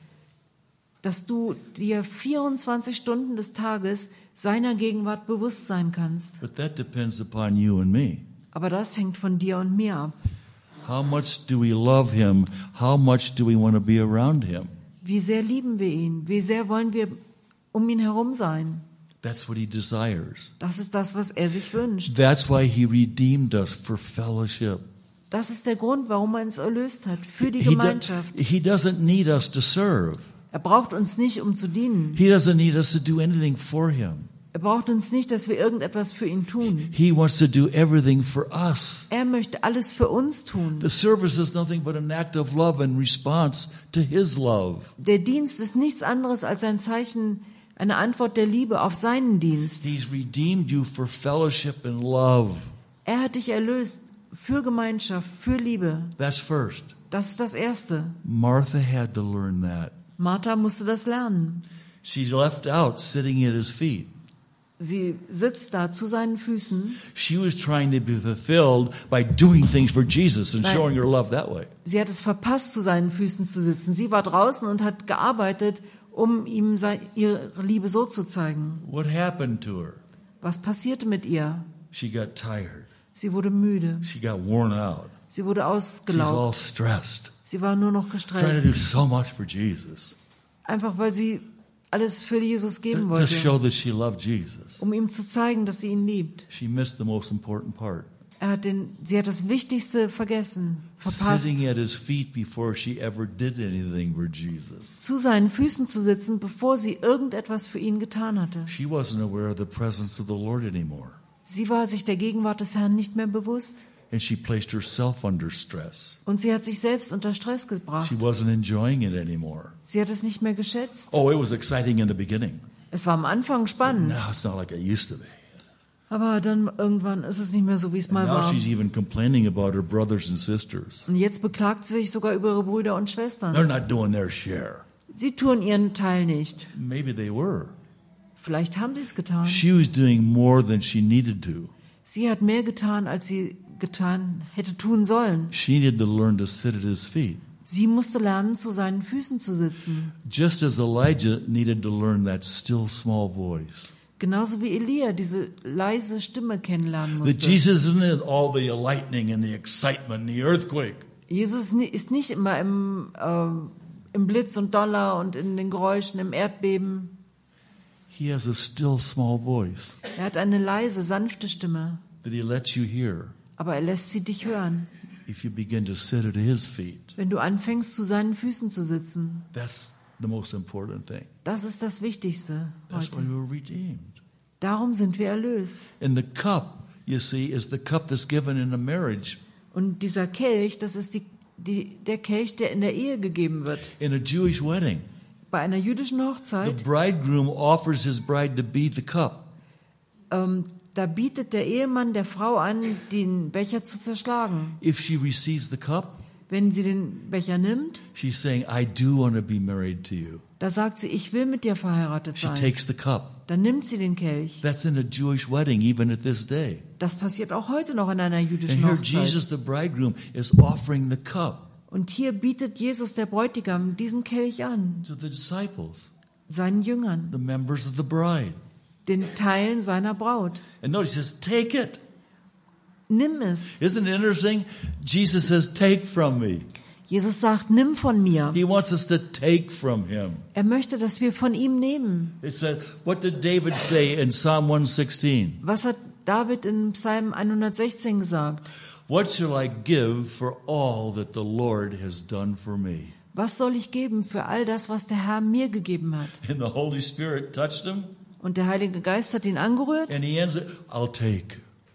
dass du dir 24 Stunden des Tages seiner Gegenwart bewusst sein kannst. But that depends upon you and me. Aber das hängt von dir und mir ab. How much do we love Him? How much do we want to be around Him? Wie sehr lieben wir ihn? Wie sehr wollen wir um ihn herum sein? That's what He desires. Das ist das, was er sich wünscht. That's why He redeemed us for fellowship. Das ist der Grund, warum er uns erlöst hat, für die He Gemeinschaft. doesn't need us to serve. Er braucht uns nicht, um zu dienen. He doesn't need us to do anything for Him. Er braucht uns nicht, dass wir irgendetwas für ihn tun. He wants to do everything for us. Er möchte alles für uns tun. The service is nothing but an act of love in response to His love. Der Dienst ist nichts anderes als ein Zeichen, eine Antwort der Liebe auf seinen Dienst. He's redeemed you for fellowship and love. Er hat dich erlöst für Gemeinschaft, für Liebe. That's first. Das ist das Erste. Martha had to learn that. Martha musste das lernen. She left out sitting at His feet. Sie sitzt da zu seinen Füßen. She was trying to be fulfilled by doing things for Jesus and Nein. showing her love that way. Sie hat es verpasst, zu seinen Füßen zu sitzen. Sie war draußen und hat gearbeitet, um ihm ihre Liebe so zu zeigen. What happened to her? Was passierte mit ihr? She got tired. Sie wurde müde. She got worn out. Sie wurde She's all ausgelaugt. stressed. Sie war nur noch Trying to gestresst. do so much for Jesus. Einfach weil sie alles für Jesus geben To wollte, show that she loved Jesus. um ihm zu zeigen, dass sie ihn liebt. She missed the most important part. Sie hat das Wichtigste vergessen, verpasst. Sitting at His feet before she ever did anything for Jesus. Zu seinen Füßen zu sitzen, bevor sie irgendetwas für ihn getan hatte. She wasn't aware of the presence of the Lord anymore. Sie war sich der Gegenwart des Herrn nicht mehr bewusst And she placed herself under stress. und sie hat sich selbst unter Stress gebracht. She wasn't enjoying it anymore. Sie hat es nicht mehr geschätzt. Oh, it was exciting in the beginning. Es war am Anfang spannend, Now it's not like it used to be. aber dann irgendwann ist es nicht mehr so, wie es And mal now war. she's even complaining about her brothers and sisters. Und jetzt beklagt sie sich sogar über ihre Brüder und They're Schwestern. not doing their share. Sie tun ihren Teil nicht. Maybe they were. Vielleicht haben sie es getan. She was doing more than she needed to. Sie hat mehr getan, als sie getan hätte tun sollen. She needed to learn to sit at His feet. Sie musste lernen, zu seinen Füßen zu sitzen. Just as Elijah needed to learn that still small voice. Genauso wie Elia diese leise Stimme kennenlernen That musste. Jesus isn't in all the lightning and the excitement and the earthquake. Jesus ist nicht immer im Blitz und Donner und in den Geräuschen, im Erdbeben. He has a still small voice Er hat eine leise, sanfte Stimme, that He lets you hear aber er lässt sie dich hören. if you begin to sit at His feet. Wenn du anfängst, zu seinen Füßen zu sitzen, That's the most important thing. das ist das Wichtigste That's why heute. we were redeemed. Darum sind wir erlöst. And the cup, you see, is the cup that's given in a marriage. Und dieser Kelch, das ist der Kelch, der in der Ehe gegeben wird. In a Jewish wedding, Bei einer jüdischen the Hochzeit, bridegroom offers his bride to be the cup. da bietet der Ehemann der Frau an, den Becher zu zerschlagen. If she receives the cup, Wenn sie den Becher nimmt, she's saying, I do want to be married to you. da sagt sie, ich will mit dir verheiratet She sein. takes the cup. Dann nimmt sie den Kelch. That's in a Jewish wedding, even at this day. Das passiert auch heute noch in einer And jüdischen here Hochzeit. Jesus, the bridegroom, is offering the cup Und hier bietet Jesus, der Bräutigam, diesen Kelch an, to the disciples, seinen Jüngern, the members of the bride. den Teilen seiner Braut. And notice he says, take it. Nimm es. Isn't it interesting? Jesus says, take from me. Jesus sagt, nimm von mir. He wants us to take from him. Er möchte, dass wir von ihm nehmen. It says, what did David say in Psalm 116? Was hat David in Psalm 116 gesagt? What shall I give for all that the Lord has done for me? Was soll ich geben für all das, was der Herr mir gegeben hat? And the Holy Spirit touched him, Und der Heilige Geist hat ihn angerührt and he ends it, I'll take.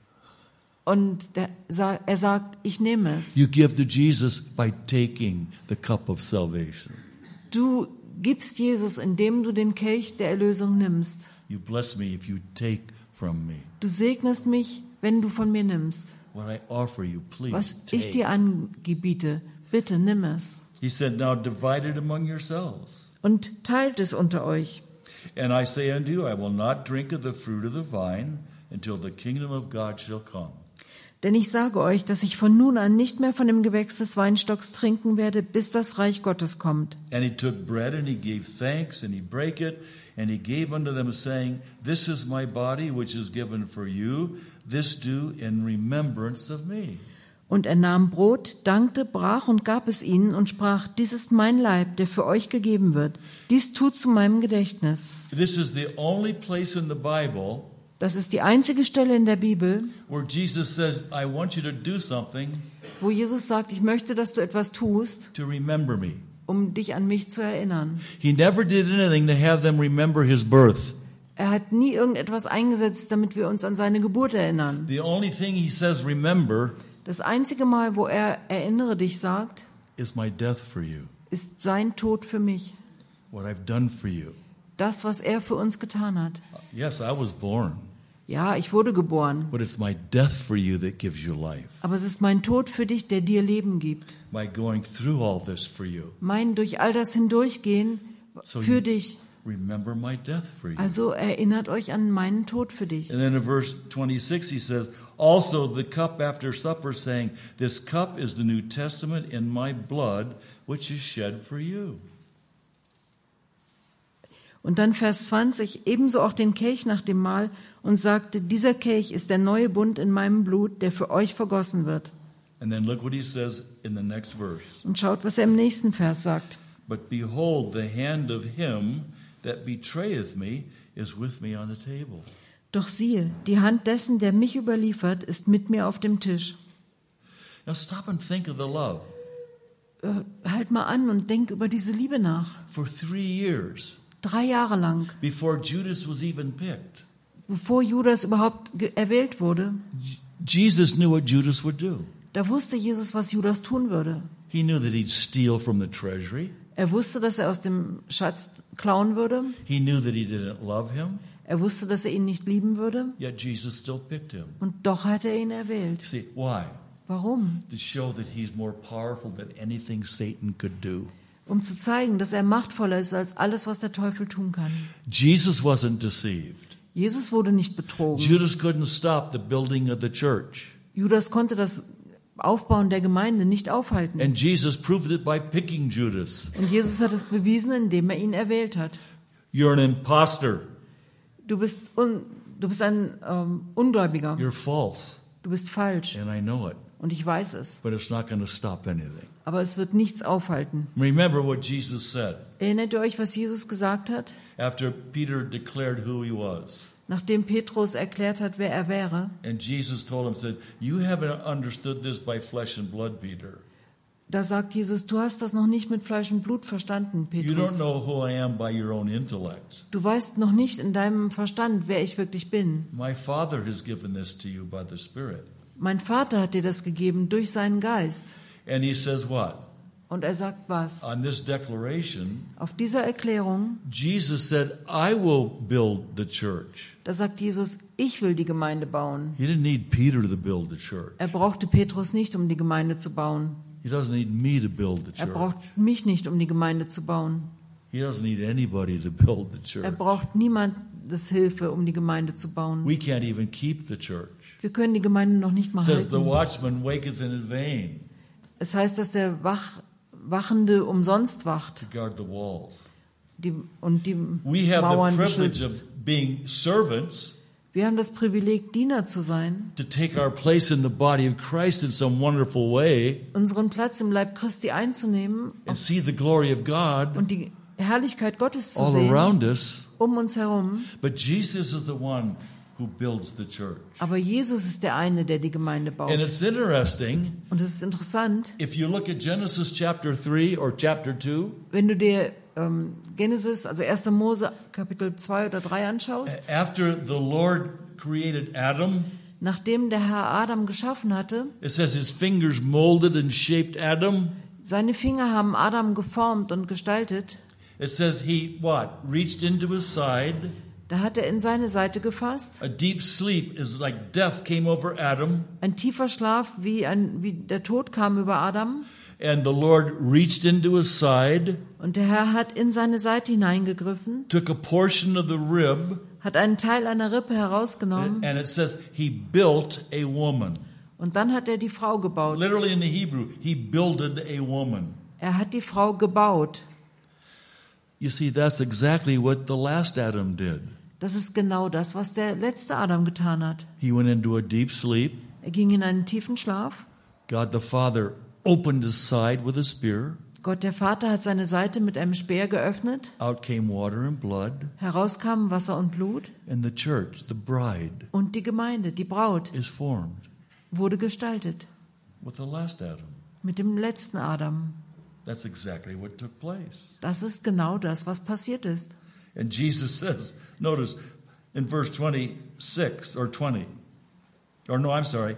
und er sagt, ich nehme es. You give to Jesus by taking the cup of salvation. Du gibst Jesus, indem du den Kelch der Erlösung nimmst. You bless me if you take from me. Du segnest mich, wenn du von mir nimmst. What I offer you, please Was ich take. dir angebiete, bitte nimm es. He said, now divide it among yourselves. Und teilt es unter euch. And I say unto you, I will not drink of the fruit of the vine until the kingdom of God shall come. Denn ich sage euch, dass ich von nun an nicht mehr von dem Gewächs des Weinstocks trinken werde, bis das Reich Gottes kommt. And he took bread and he gave thanks and he brake it and he gave unto them, saying, This is my body which is given for you. This do in remembrance of me. Und er nahm Brot, dankte, brach und gab es ihnen und sprach, dies ist mein Leib, der für euch gegeben wird. Dies tut zu meinem Gedächtnis. This is the only place in the Bible Das ist die einzige Stelle in der Bibel, where Jesus says, I want you to do something wo Jesus sagt, ich möchte, dass du etwas tust, to remember me. um dich an mich zu erinnern. He never did anything to have them remember his birth. Er hat nie irgendetwas eingesetzt, damit wir uns an seine Geburt erinnern. The only thing he says remember Das einzige Mal, wo er erinnere dich sagt, is my death for you, ist sein Tod für mich. what I've done for you. Das, was er für uns getan hat. Yes, I was born, Ja, ich wurde geboren, but it's my death for you that gives you life. aber es ist mein Tod für dich, der dir Leben gibt. My going through all this for you. Mein durch all das hindurchgehen So für you- dich. Remember my death for you. Also erinnert euch an meinen Tod für dich. And then in verse 26 he says, Also the cup after supper, saying, This cup is the New Testament in my blood, which is shed for you. Und dann Vers 20, ebenso auch den Kelch nach dem Mahl und sagte, dieser Kelch ist der neue Bund in meinem Blut, der für euch vergossen wird. And then look what he says in the next verse. Und schaut, was er im nächsten Vers sagt. But behold, the hand of him that betrayeth me is with me on the table. Doch siehe, die Hand dessen, der mich überliefert, ist mit mir auf dem Tisch. Now stop and think of the love. Halt mal an und denk über diese Liebe nach. For 3 years, 3 Jahre lang, before Judas was even picked, bevor Judas überhaupt erwählt wurde, Jesus knew what Judas would do. da wusste Jesus, was Judas tun würde. He knew that he'd steal from the treasury. Er wusste, dass er aus dem Schatz klauen würde. He knew that he didn't love him, Er wusste, dass er ihn nicht lieben würde. yet Jesus still picked him. Und doch hat er ihn erwählt. See, why? Warum? To show that he's more powerful than anything Satan could do. Um zu zeigen, dass er machtvoller ist als alles, was der Teufel tun kann. Jesus wasn't deceived. Jesus wurde nicht betrogen. Judas couldn't stop the building of the church. Judas konnte das Aufbauen der Gemeinde nicht aufhalten. And Jesus proved it by picking Judas. Und Jesus hat es bewiesen, indem er ihn erwählt hat. You're an imposter. Du bist ein Ungläubiger. You're false. Du bist falsch. And I know it. Und ich weiß es. But it's not going to stop anything. Aber es wird nichts aufhalten. Remember what Jesus said Erinnert ihr euch, was Jesus gesagt hat? after Peter declared who he was. Nachdem Petrus erklärt hat, wer er wäre. And Jesus told him, said, You haven't understood this by flesh and blood, Peter. Da sagt Jesus, du hast das noch nicht mit Fleisch und Blut verstanden, You don't Petrus. know who I am by your own intellect. Du weißt noch nicht in deinem Verstand, wer ich wirklich bin. My Father has given this to you by the Spirit. Mein Vater hat dir das gegeben durch seinen Geist. And he says what? Und er sagt was? On this declaration, Auf dieser Erklärung, Jesus said, I will build the church. da sagt Jesus, ich will die Gemeinde bauen. He didn't need Peter to build the church. Er brauchte Petrus nicht, um die Gemeinde zu bauen. He doesn't need me to build the Er church. braucht mich nicht, um die Gemeinde zu bauen. He doesn't need anybody to build the Er church. braucht niemandes Hilfe, um die Gemeinde zu bauen. We can't even keep the church. Wir können die Gemeinde noch nicht It mal says the halten. watchman waketh in vain Es heißt, dass der Wachende umsonst wacht to guard the walls. und die We have Mauern the privilege beschützt. of being servants Wir haben das Privileg, Diener zu sein, to take our place in the body of Christ in some wonderful way unseren Platz im Leib Christi einzunehmen and see the glory of God und die Herrlichkeit Gottes zu all sehen, around us. um uns herum. But Jesus is the one who builds the church. Aber Jesus ist der eine, der die Gemeinde And baut. it's interesting, Und es ist interessant, if you look at Genesis chapter 3 or chapter 2, wenn du dir Genesis, also 1. Mose, Kapitel 2 oder 3 anschaust. after the Lord created Adam, Nachdem der Herr Adam geschaffen hatte, it says his fingers molded and shaped Adam. seine Finger haben Adam geformt und gestaltet. It says he, what? Reached into his side. Da hat er in seine Seite gefasst. A deep sleep is like death came over Adam. Ein tiefer Schlaf, wie der Tod kam über Adam. And the Lord reached into his side, Und der Herr hat in seine Seite hineingegriffen, took a portion of the rib, hat einen Teil einer Rippe herausgenommen and it says he built a woman. und dann hat er die Frau gebaut. Literally in the Hebrew, he builded a woman. Er hat die Frau gebaut. You see, that's exactly what the last Adam did. Das ist genau das, was der letzte Adam getan hat. He went into a deep sleep. Er ging in einen tiefen Schlaf. God the Father opened his side with a spear. Gott der Vater hat seine Seite mit einem Speer geöffnet. Out came water and blood. Heraus kamen Wasser und Blut. And the church, the bride, Und die Gemeinde, die Braut, is formed wurde gestaltet with the last Adam. mit dem letzten Adam. That's exactly what took place. Das ist genau das, was passiert ist. And Jesus says, notice in verse 26 or 20, or no, I'm sorry,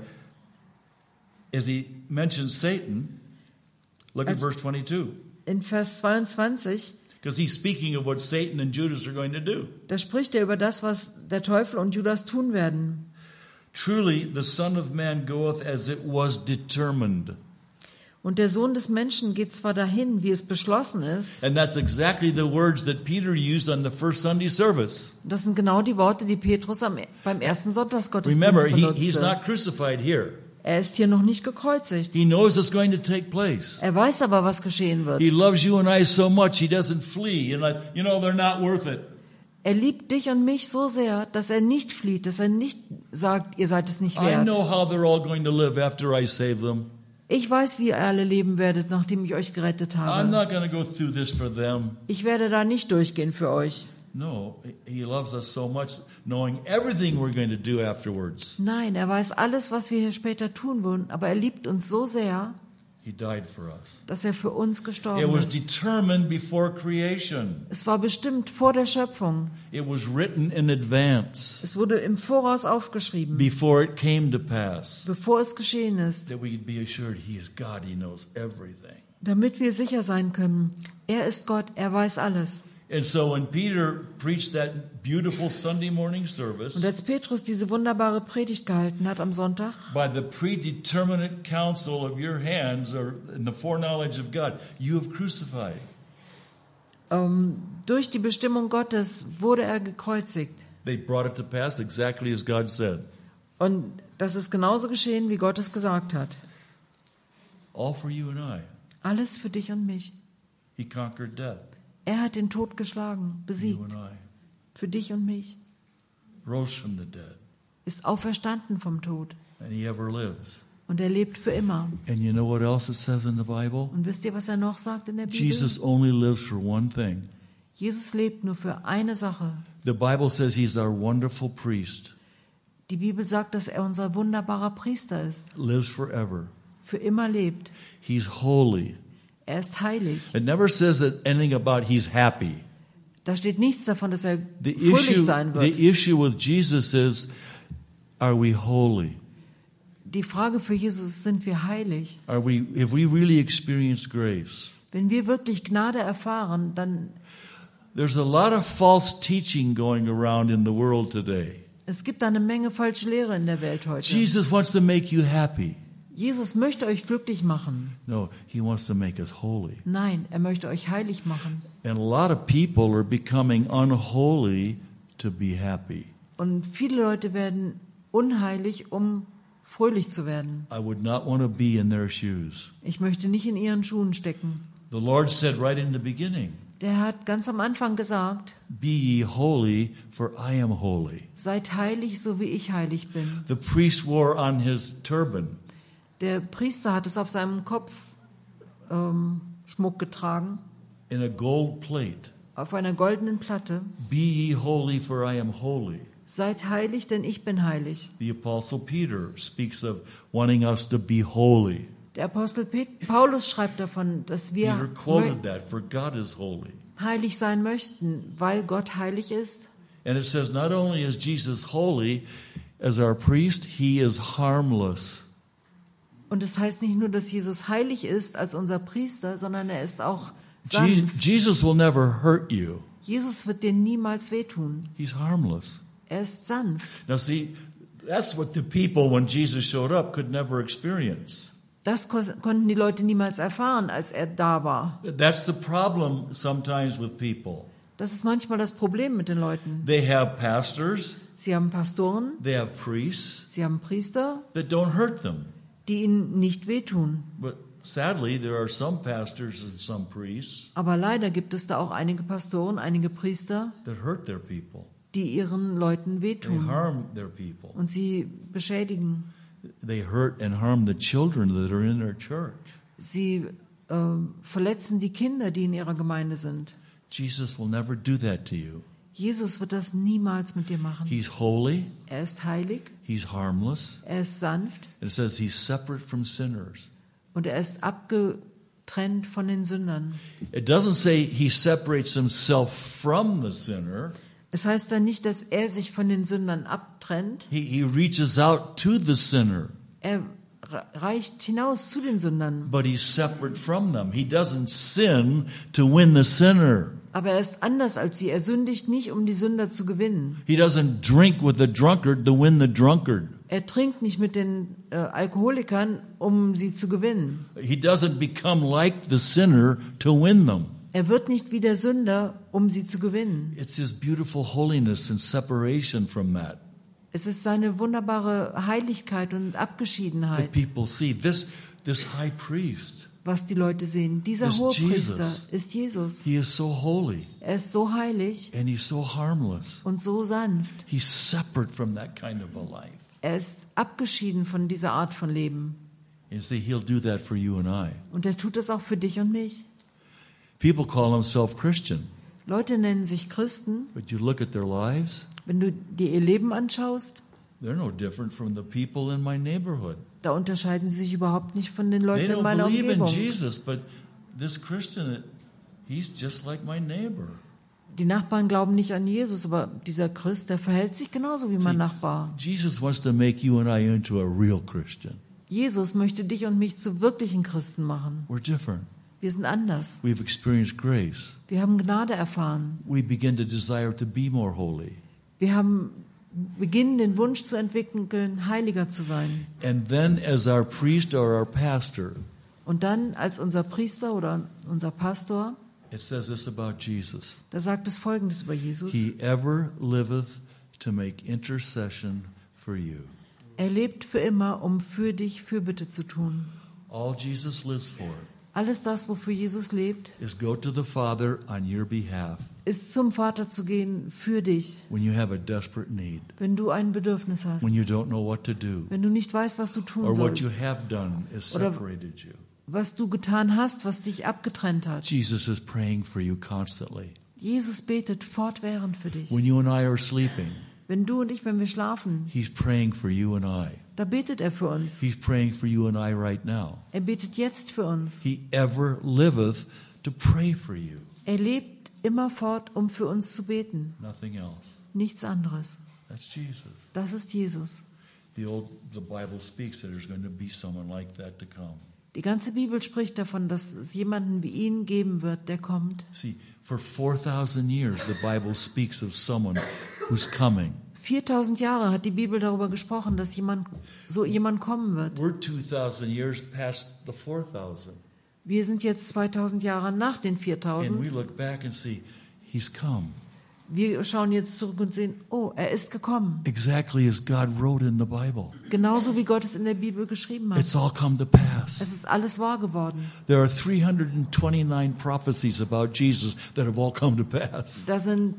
as he mentions Satan, look at verse 22, In Vers 22, because he's speaking of what Satan and Judas are going to do. da spricht er über das, was der Teufel und Judas tun werden. Truly, the Son of Man goeth as it was determined. Und der Sohn des Menschen geht zwar dahin, wie es beschlossen ist. And that's exactly the words that Peter used on the first Sunday service. Das sind genau die Worte, die Petrus beim ersten Sonntagsgottesdienst Remember, benutzte. he's not crucified here. Er ist hier noch nicht gekreuzigt. He knows it's going to take place. Er weiß aber, was geschehen wird. He loves you and I so much, he doesn't flee. And like, you know, they're not worth it. Er liebt dich und mich so sehr, dass er nicht flieht, dass er nicht sagt, ihr seid es nicht I wert. know how they're all going to live after I save them. Ich weiß, wie ihr alle leben werdet, nachdem ich euch gerettet I'm habe. not going to go through this for them. Ich werde da nicht durchgehen für euch. No, he loves us so much, knowing everything we're going to do afterwards. Nein, er weiß alles, was wir hier später tun würden, aber er liebt uns so sehr, He died for us. dass er für uns It gestorben was ist. determined before creation. Es war bestimmt vor der Schöpfung. It was written in advance Es wurde im Voraus aufgeschrieben, before it came to pass bevor es geschehen ist, that we could be assured he is God, he knows everything. damit wir sicher sein können. Er ist Gott, er weiß alles. And so when Peter preached that beautiful Sunday morning Und service, als Petrus diese wunderbare Predigt gehalten hat am Sonntag, by the predeterminate counsel of your hands or in the foreknowledge of God, you have crucified. durch die Bestimmung Gottes wurde er gekreuzigt. They brought it to pass exactly as God said. Und das ist genauso geschehen, wie Gott es gesagt hat. All for you and I. Alles für dich und mich. He conquered death. Er hat den Tod geschlagen, You besiegt. and I. Für dich und mich. Rose from the dead. Ist auferstanden vom Tod. And he ever lives. Und er lebt für immer. And you know what else it says in the Bible? Und wisst ihr, was er noch sagt in der Bibel? Jesus only lives for one thing. Jesus lebt nur für eine Sache. The Bible says he's our wonderful priest. Die Bibel sagt, dass er unser wunderbarer Priester ist. Lives forever. Für immer lebt. He's holy. Er ist heilig. It never says that anything about he's happy. Da steht nichts davon, dass er The fröhlich sein wird. issue with Jesus is, are we holy? Die Frage für Jesus ist, sind wir heilig? Have we really experienced grace? Wenn wir wirklich Gnade erfahren, dann There's a lot of false teaching going around in the world today. es gibt da eine Menge falsche Lehre in der Welt heute. Jesus wants to make you happy. Jesus möchte euch glücklich machen. No, he wants to make us holy. Nein, er möchte euch heilig machen. And a lot of people are becoming unholy to be happy. Und viele Leute werden unheilig, um fröhlich zu werden. I would not want to be in their shoes. Ich möchte nicht in ihren Schuhen stecken. The Lord said right in the beginning, Der hat ganz am Anfang gesagt, be ye holy, for I am holy. seid heilig, so wie ich heilig bin. The priest wore on his turban Der Priester hat es auf seinem Kopf Schmuck getragen, in a gold plate. auf einer goldenen Platte. Be ye holy, for I am holy. Seid heilig, denn ich bin heilig. The Apostle Peter speaks of wanting us to be holy. Der Apostel Paulus schreibt davon, dass wir Peter quoted that, for God is holy. heilig sein möchten, weil Gott heilig ist. And it says not only is Jesus holy, as our priest, he is harmless. Und es heißt nicht nur, dass Jesus heilig ist als unser Priester, sondern er ist auch sanft. Jesus will never hurt you. Jesus wird dir niemals wehtun. He's harmless. Er ist sanft. Now see, that's what the people, when Jesus showed up, could never experience. Das konnten die Leute niemals erfahren, als er da war. That's the problem sometimes with people. Das ist manchmal das Problem mit den Leuten. They have pastors, Sie haben Pastoren, they have priests sie haben Priester, that don't hurt them. die ihnen nicht wehtun. But sadly, there are some pastors and some priests Aber leider gibt es da auch einige Pastoren, einige Priester, that hurt their people. die ihren Leuten They wehtun harm their people. und sie beschädigen. They hurt and harm the children that are in their church. Sie verletzen die Kinder, die in ihrer Gemeinde sind. Jesus will never do that to you. Jesus wird das niemals mit dir machen. He's holy, Er ist heilig, he's harmless. er ist sanft It says he's separate from sinners. und er ist abgetrennt von den Sündern. It doesn't say he separates himself from the sinner. Es heißt dann nicht, dass er sich von den Sündern abtrennt. He reaches out to the sinner, Er reicht hinaus zu den Sündern. but he's separate from them. He doesn't sin to win the sinner. Aber er ist anders als sie. Er sündigt nicht, um die Sünder zu gewinnen. He doesn't drink with the drunkard to win the drunkard. Er trinkt nicht mit den Alkoholikern, um sie zu gewinnen. He doesn't become like the sinner to win them. Er wird nicht wie der Sünder, um sie zu gewinnen. It's his beautiful holiness and separation from that Es ist seine wunderbare Heiligkeit und that Abgeschiedenheit, people see. This high priest, was die Leute sehen. Dieser This Hohepriester Jesus. ist Jesus. he is so holy Er ist so heilig and he's so harmless. und so sanft. He's separate from that kind of a life. Er ist abgeschieden von dieser Art von Leben. You see, he'll do that for you and I. Und er tut es auch für dich und mich. People call themselves Christian, Leute nennen sich Christen. but you look at their lives, Wenn du dir ihr Leben anschaust, they're no different from the people in my neighborhood. da unterscheiden sie sich überhaupt nicht von den They Leuten in don't meiner believe in Umgebung. Jesus, but this Christian, he's just like my neighbor. Die Nachbarn glauben nicht an Jesus, aber dieser Christ, der verhält sich genauso wie mein Nachbar. Jesus wants to make you and I into a real Christian. Jesus möchte dich und mich zu wirklichen Christen machen. We're different. Wir sind anders. We've experienced grace. Wir haben Gnade erfahren. We begin to desire to be more holy. Wir beginnen den Wunsch zu entwickeln, heiliger zu sein. And then as our priest or our pastor, Und dann als unser Priester oder unser Pastor, it says this about Jesus. da sagt es Folgendes über Jesus. He ever liveth to make intercession for you. Er lebt für immer, um für dich Fürbitte zu tun. All Jesus lives for Alles das, wofür Jesus lebt, is go to the Father on your behalf ist zum Vater zu gehen für dich, when you have a desperate need, wenn du ein Bedürfnis hast, when you don't know what to do, wenn du nicht weißt, was du tun or what you sollst, have done has Oder- separated you. was du getan hast, was dich abgetrennt hat. Jesus is praying for you constantly. Jesus betet fortwährend für dich. When you and I are sleeping, Wenn du und ich, wenn wir schlafen, He's praying for you and I. da betet er für uns. He's praying for you and I right now. Er betet jetzt für uns. He ever liveth to pray for you. Er lebt immerfort, um für uns zu beten. Nothing else. Nichts anderes. That's Jesus. Das ist Jesus. The Bible speaks that there's going to be someone like that to come. Die ganze Bibel spricht davon, dass es jemanden wie ihn geben wird, der kommt. See, for 4,000 years, the Bible speaks of someone who's coming. 4000 Jahre hat die Bibel darüber gesprochen, dass so jemand kommen wird. We're 2,000 years past the 4,000. Wir sind jetzt 2000 Jahre nach den And we 4000. look back and see, He's come. Wir schauen jetzt zurück und sehen, oh, er ist gekommen. Exactly as God wrote in the Bible. Genauso wie Gott es in der Bibel geschrieben hat. It's all come to pass. Es ist alles wahr geworden. There are 329 prophecies about Jesus that have all come to pass. Da sind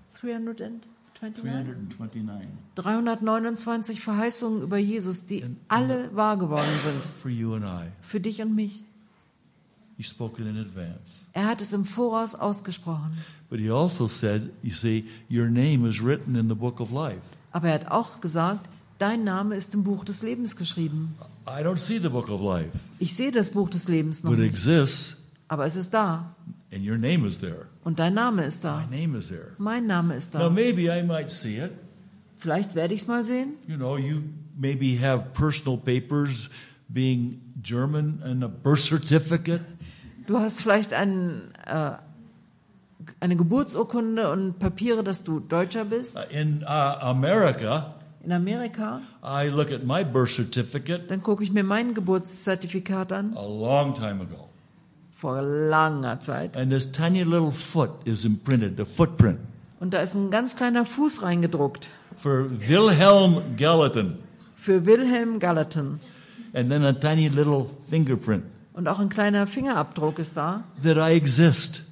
329 Verheißungen über Jesus, die alle wahr geworden sind. For you and I. Für dich und mich. He spoke it in advance. Er hat es im Voraus ausgesprochen. But he also said, you see, your name is written in the book of life. Aber er hat auch gesagt, dein Name ist im Buch des Lebens geschrieben. I don't see the book of life, Ich sehe das Buch des Lebens noch but it nicht, exists, aber es ist da. and your name is there. Und dein Name ist da. My name is there. Mein Name ist Now, da. maybe I might see it. Vielleicht werde ich es mal sehen. You know, you maybe have personal papers being German and a birth certificate. Du hast vielleicht eine Geburtsurkunde und Papiere, dass du Deutscher bist. In America, In Amerika, I look at my birth certificate dann gucke ich mir mein Geburtszertifikat an. a long time ago. vor langer Zeit. And this tiny little foot is imprinted, a footprint, Und da ist ein ganz kleiner Fuß reingedruckt for Wilhelm Gallatin. für Wilhelm Gallatin. And then a tiny little fingerprint Und auch ein kleiner Fingerabdruck ist da, that I exist.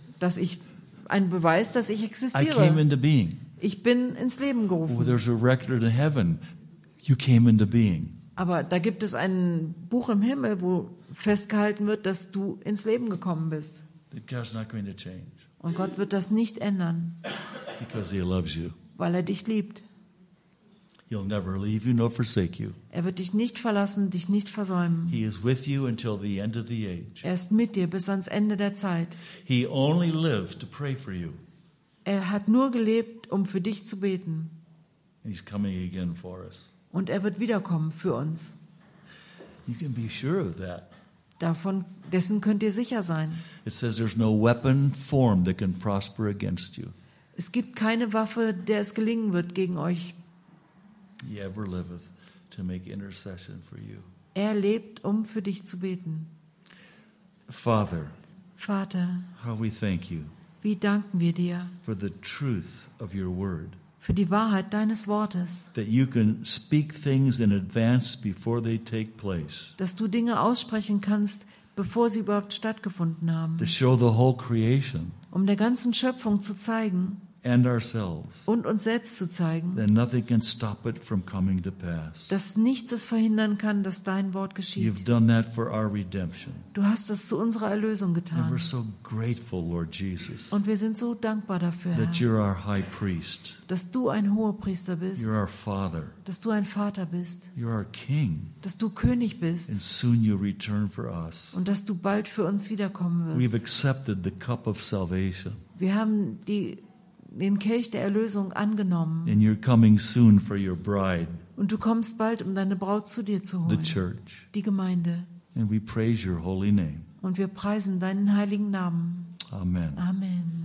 ein Beweis, dass ich I came existiere. into being. Ich bin ins Leben Oh, gerufen. there's a record in heaven. You came into being. Aber da gibt es ein Buch im Himmel, wo festgehalten wird, dass du ins Leben gekommen bist. That God's not going to change Und Gott wird das nicht ändern, because He loves you. weil er dich liebt. He'll never leave you nor forsake you. Er wird dich nicht verlassen, dich nicht versäumen. He is with you until the end of the age. Er ist mit dir bis ans Ende der Zeit. He only lives to pray for you. Er hat nur gelebt, um für dich zu beten. And He's coming again for us. Und er wird wiederkommen für uns. You can be sure of that. Dessen könnt ihr sicher sein. It says there's no weapon formed that can prosper against you. Es gibt keine Waffe, der es gelingen wird gegen euch. He ever liveth to make intercession for you. Er lebt, um für dich zu beten. Father, Vater, how we thank you wie danken wir dir for the truth of your word. für die Wahrheit deines Wortes, That you can speak things in advance before they take place. dass du Dinge aussprechen kannst, bevor sie überhaupt stattgefunden haben, To show the whole creation um der ganzen Schöpfung zu zeigen and ourselves und uns selbst zu zeigen, that nothing can stop it from coming to pass. dass nichts es verhindern kann, dass dein Wort geschieht. You've done that for our redemption. Du hast es zu unserer Erlösung And getan. we're so grateful, Lord Jesus, Und wir sind so dankbar dafür, that Herr, you're our high priest. dass du ein Hohepriester bist, You're our Father. dass du ein Vater bist, You're our King. dass du König bist And soon you'll return for us. und dass du bald für uns wiederkommen We've wirst. accepted the cup of salvation. Wir haben den Kelch der Erlösung angenommen And you're coming soon for your bride, und du kommst bald, um deine Braut zu dir zu the holen, church. die Gemeinde. And we praise your holy name. Und wir preisen deinen heiligen Namen. Amen. Amen.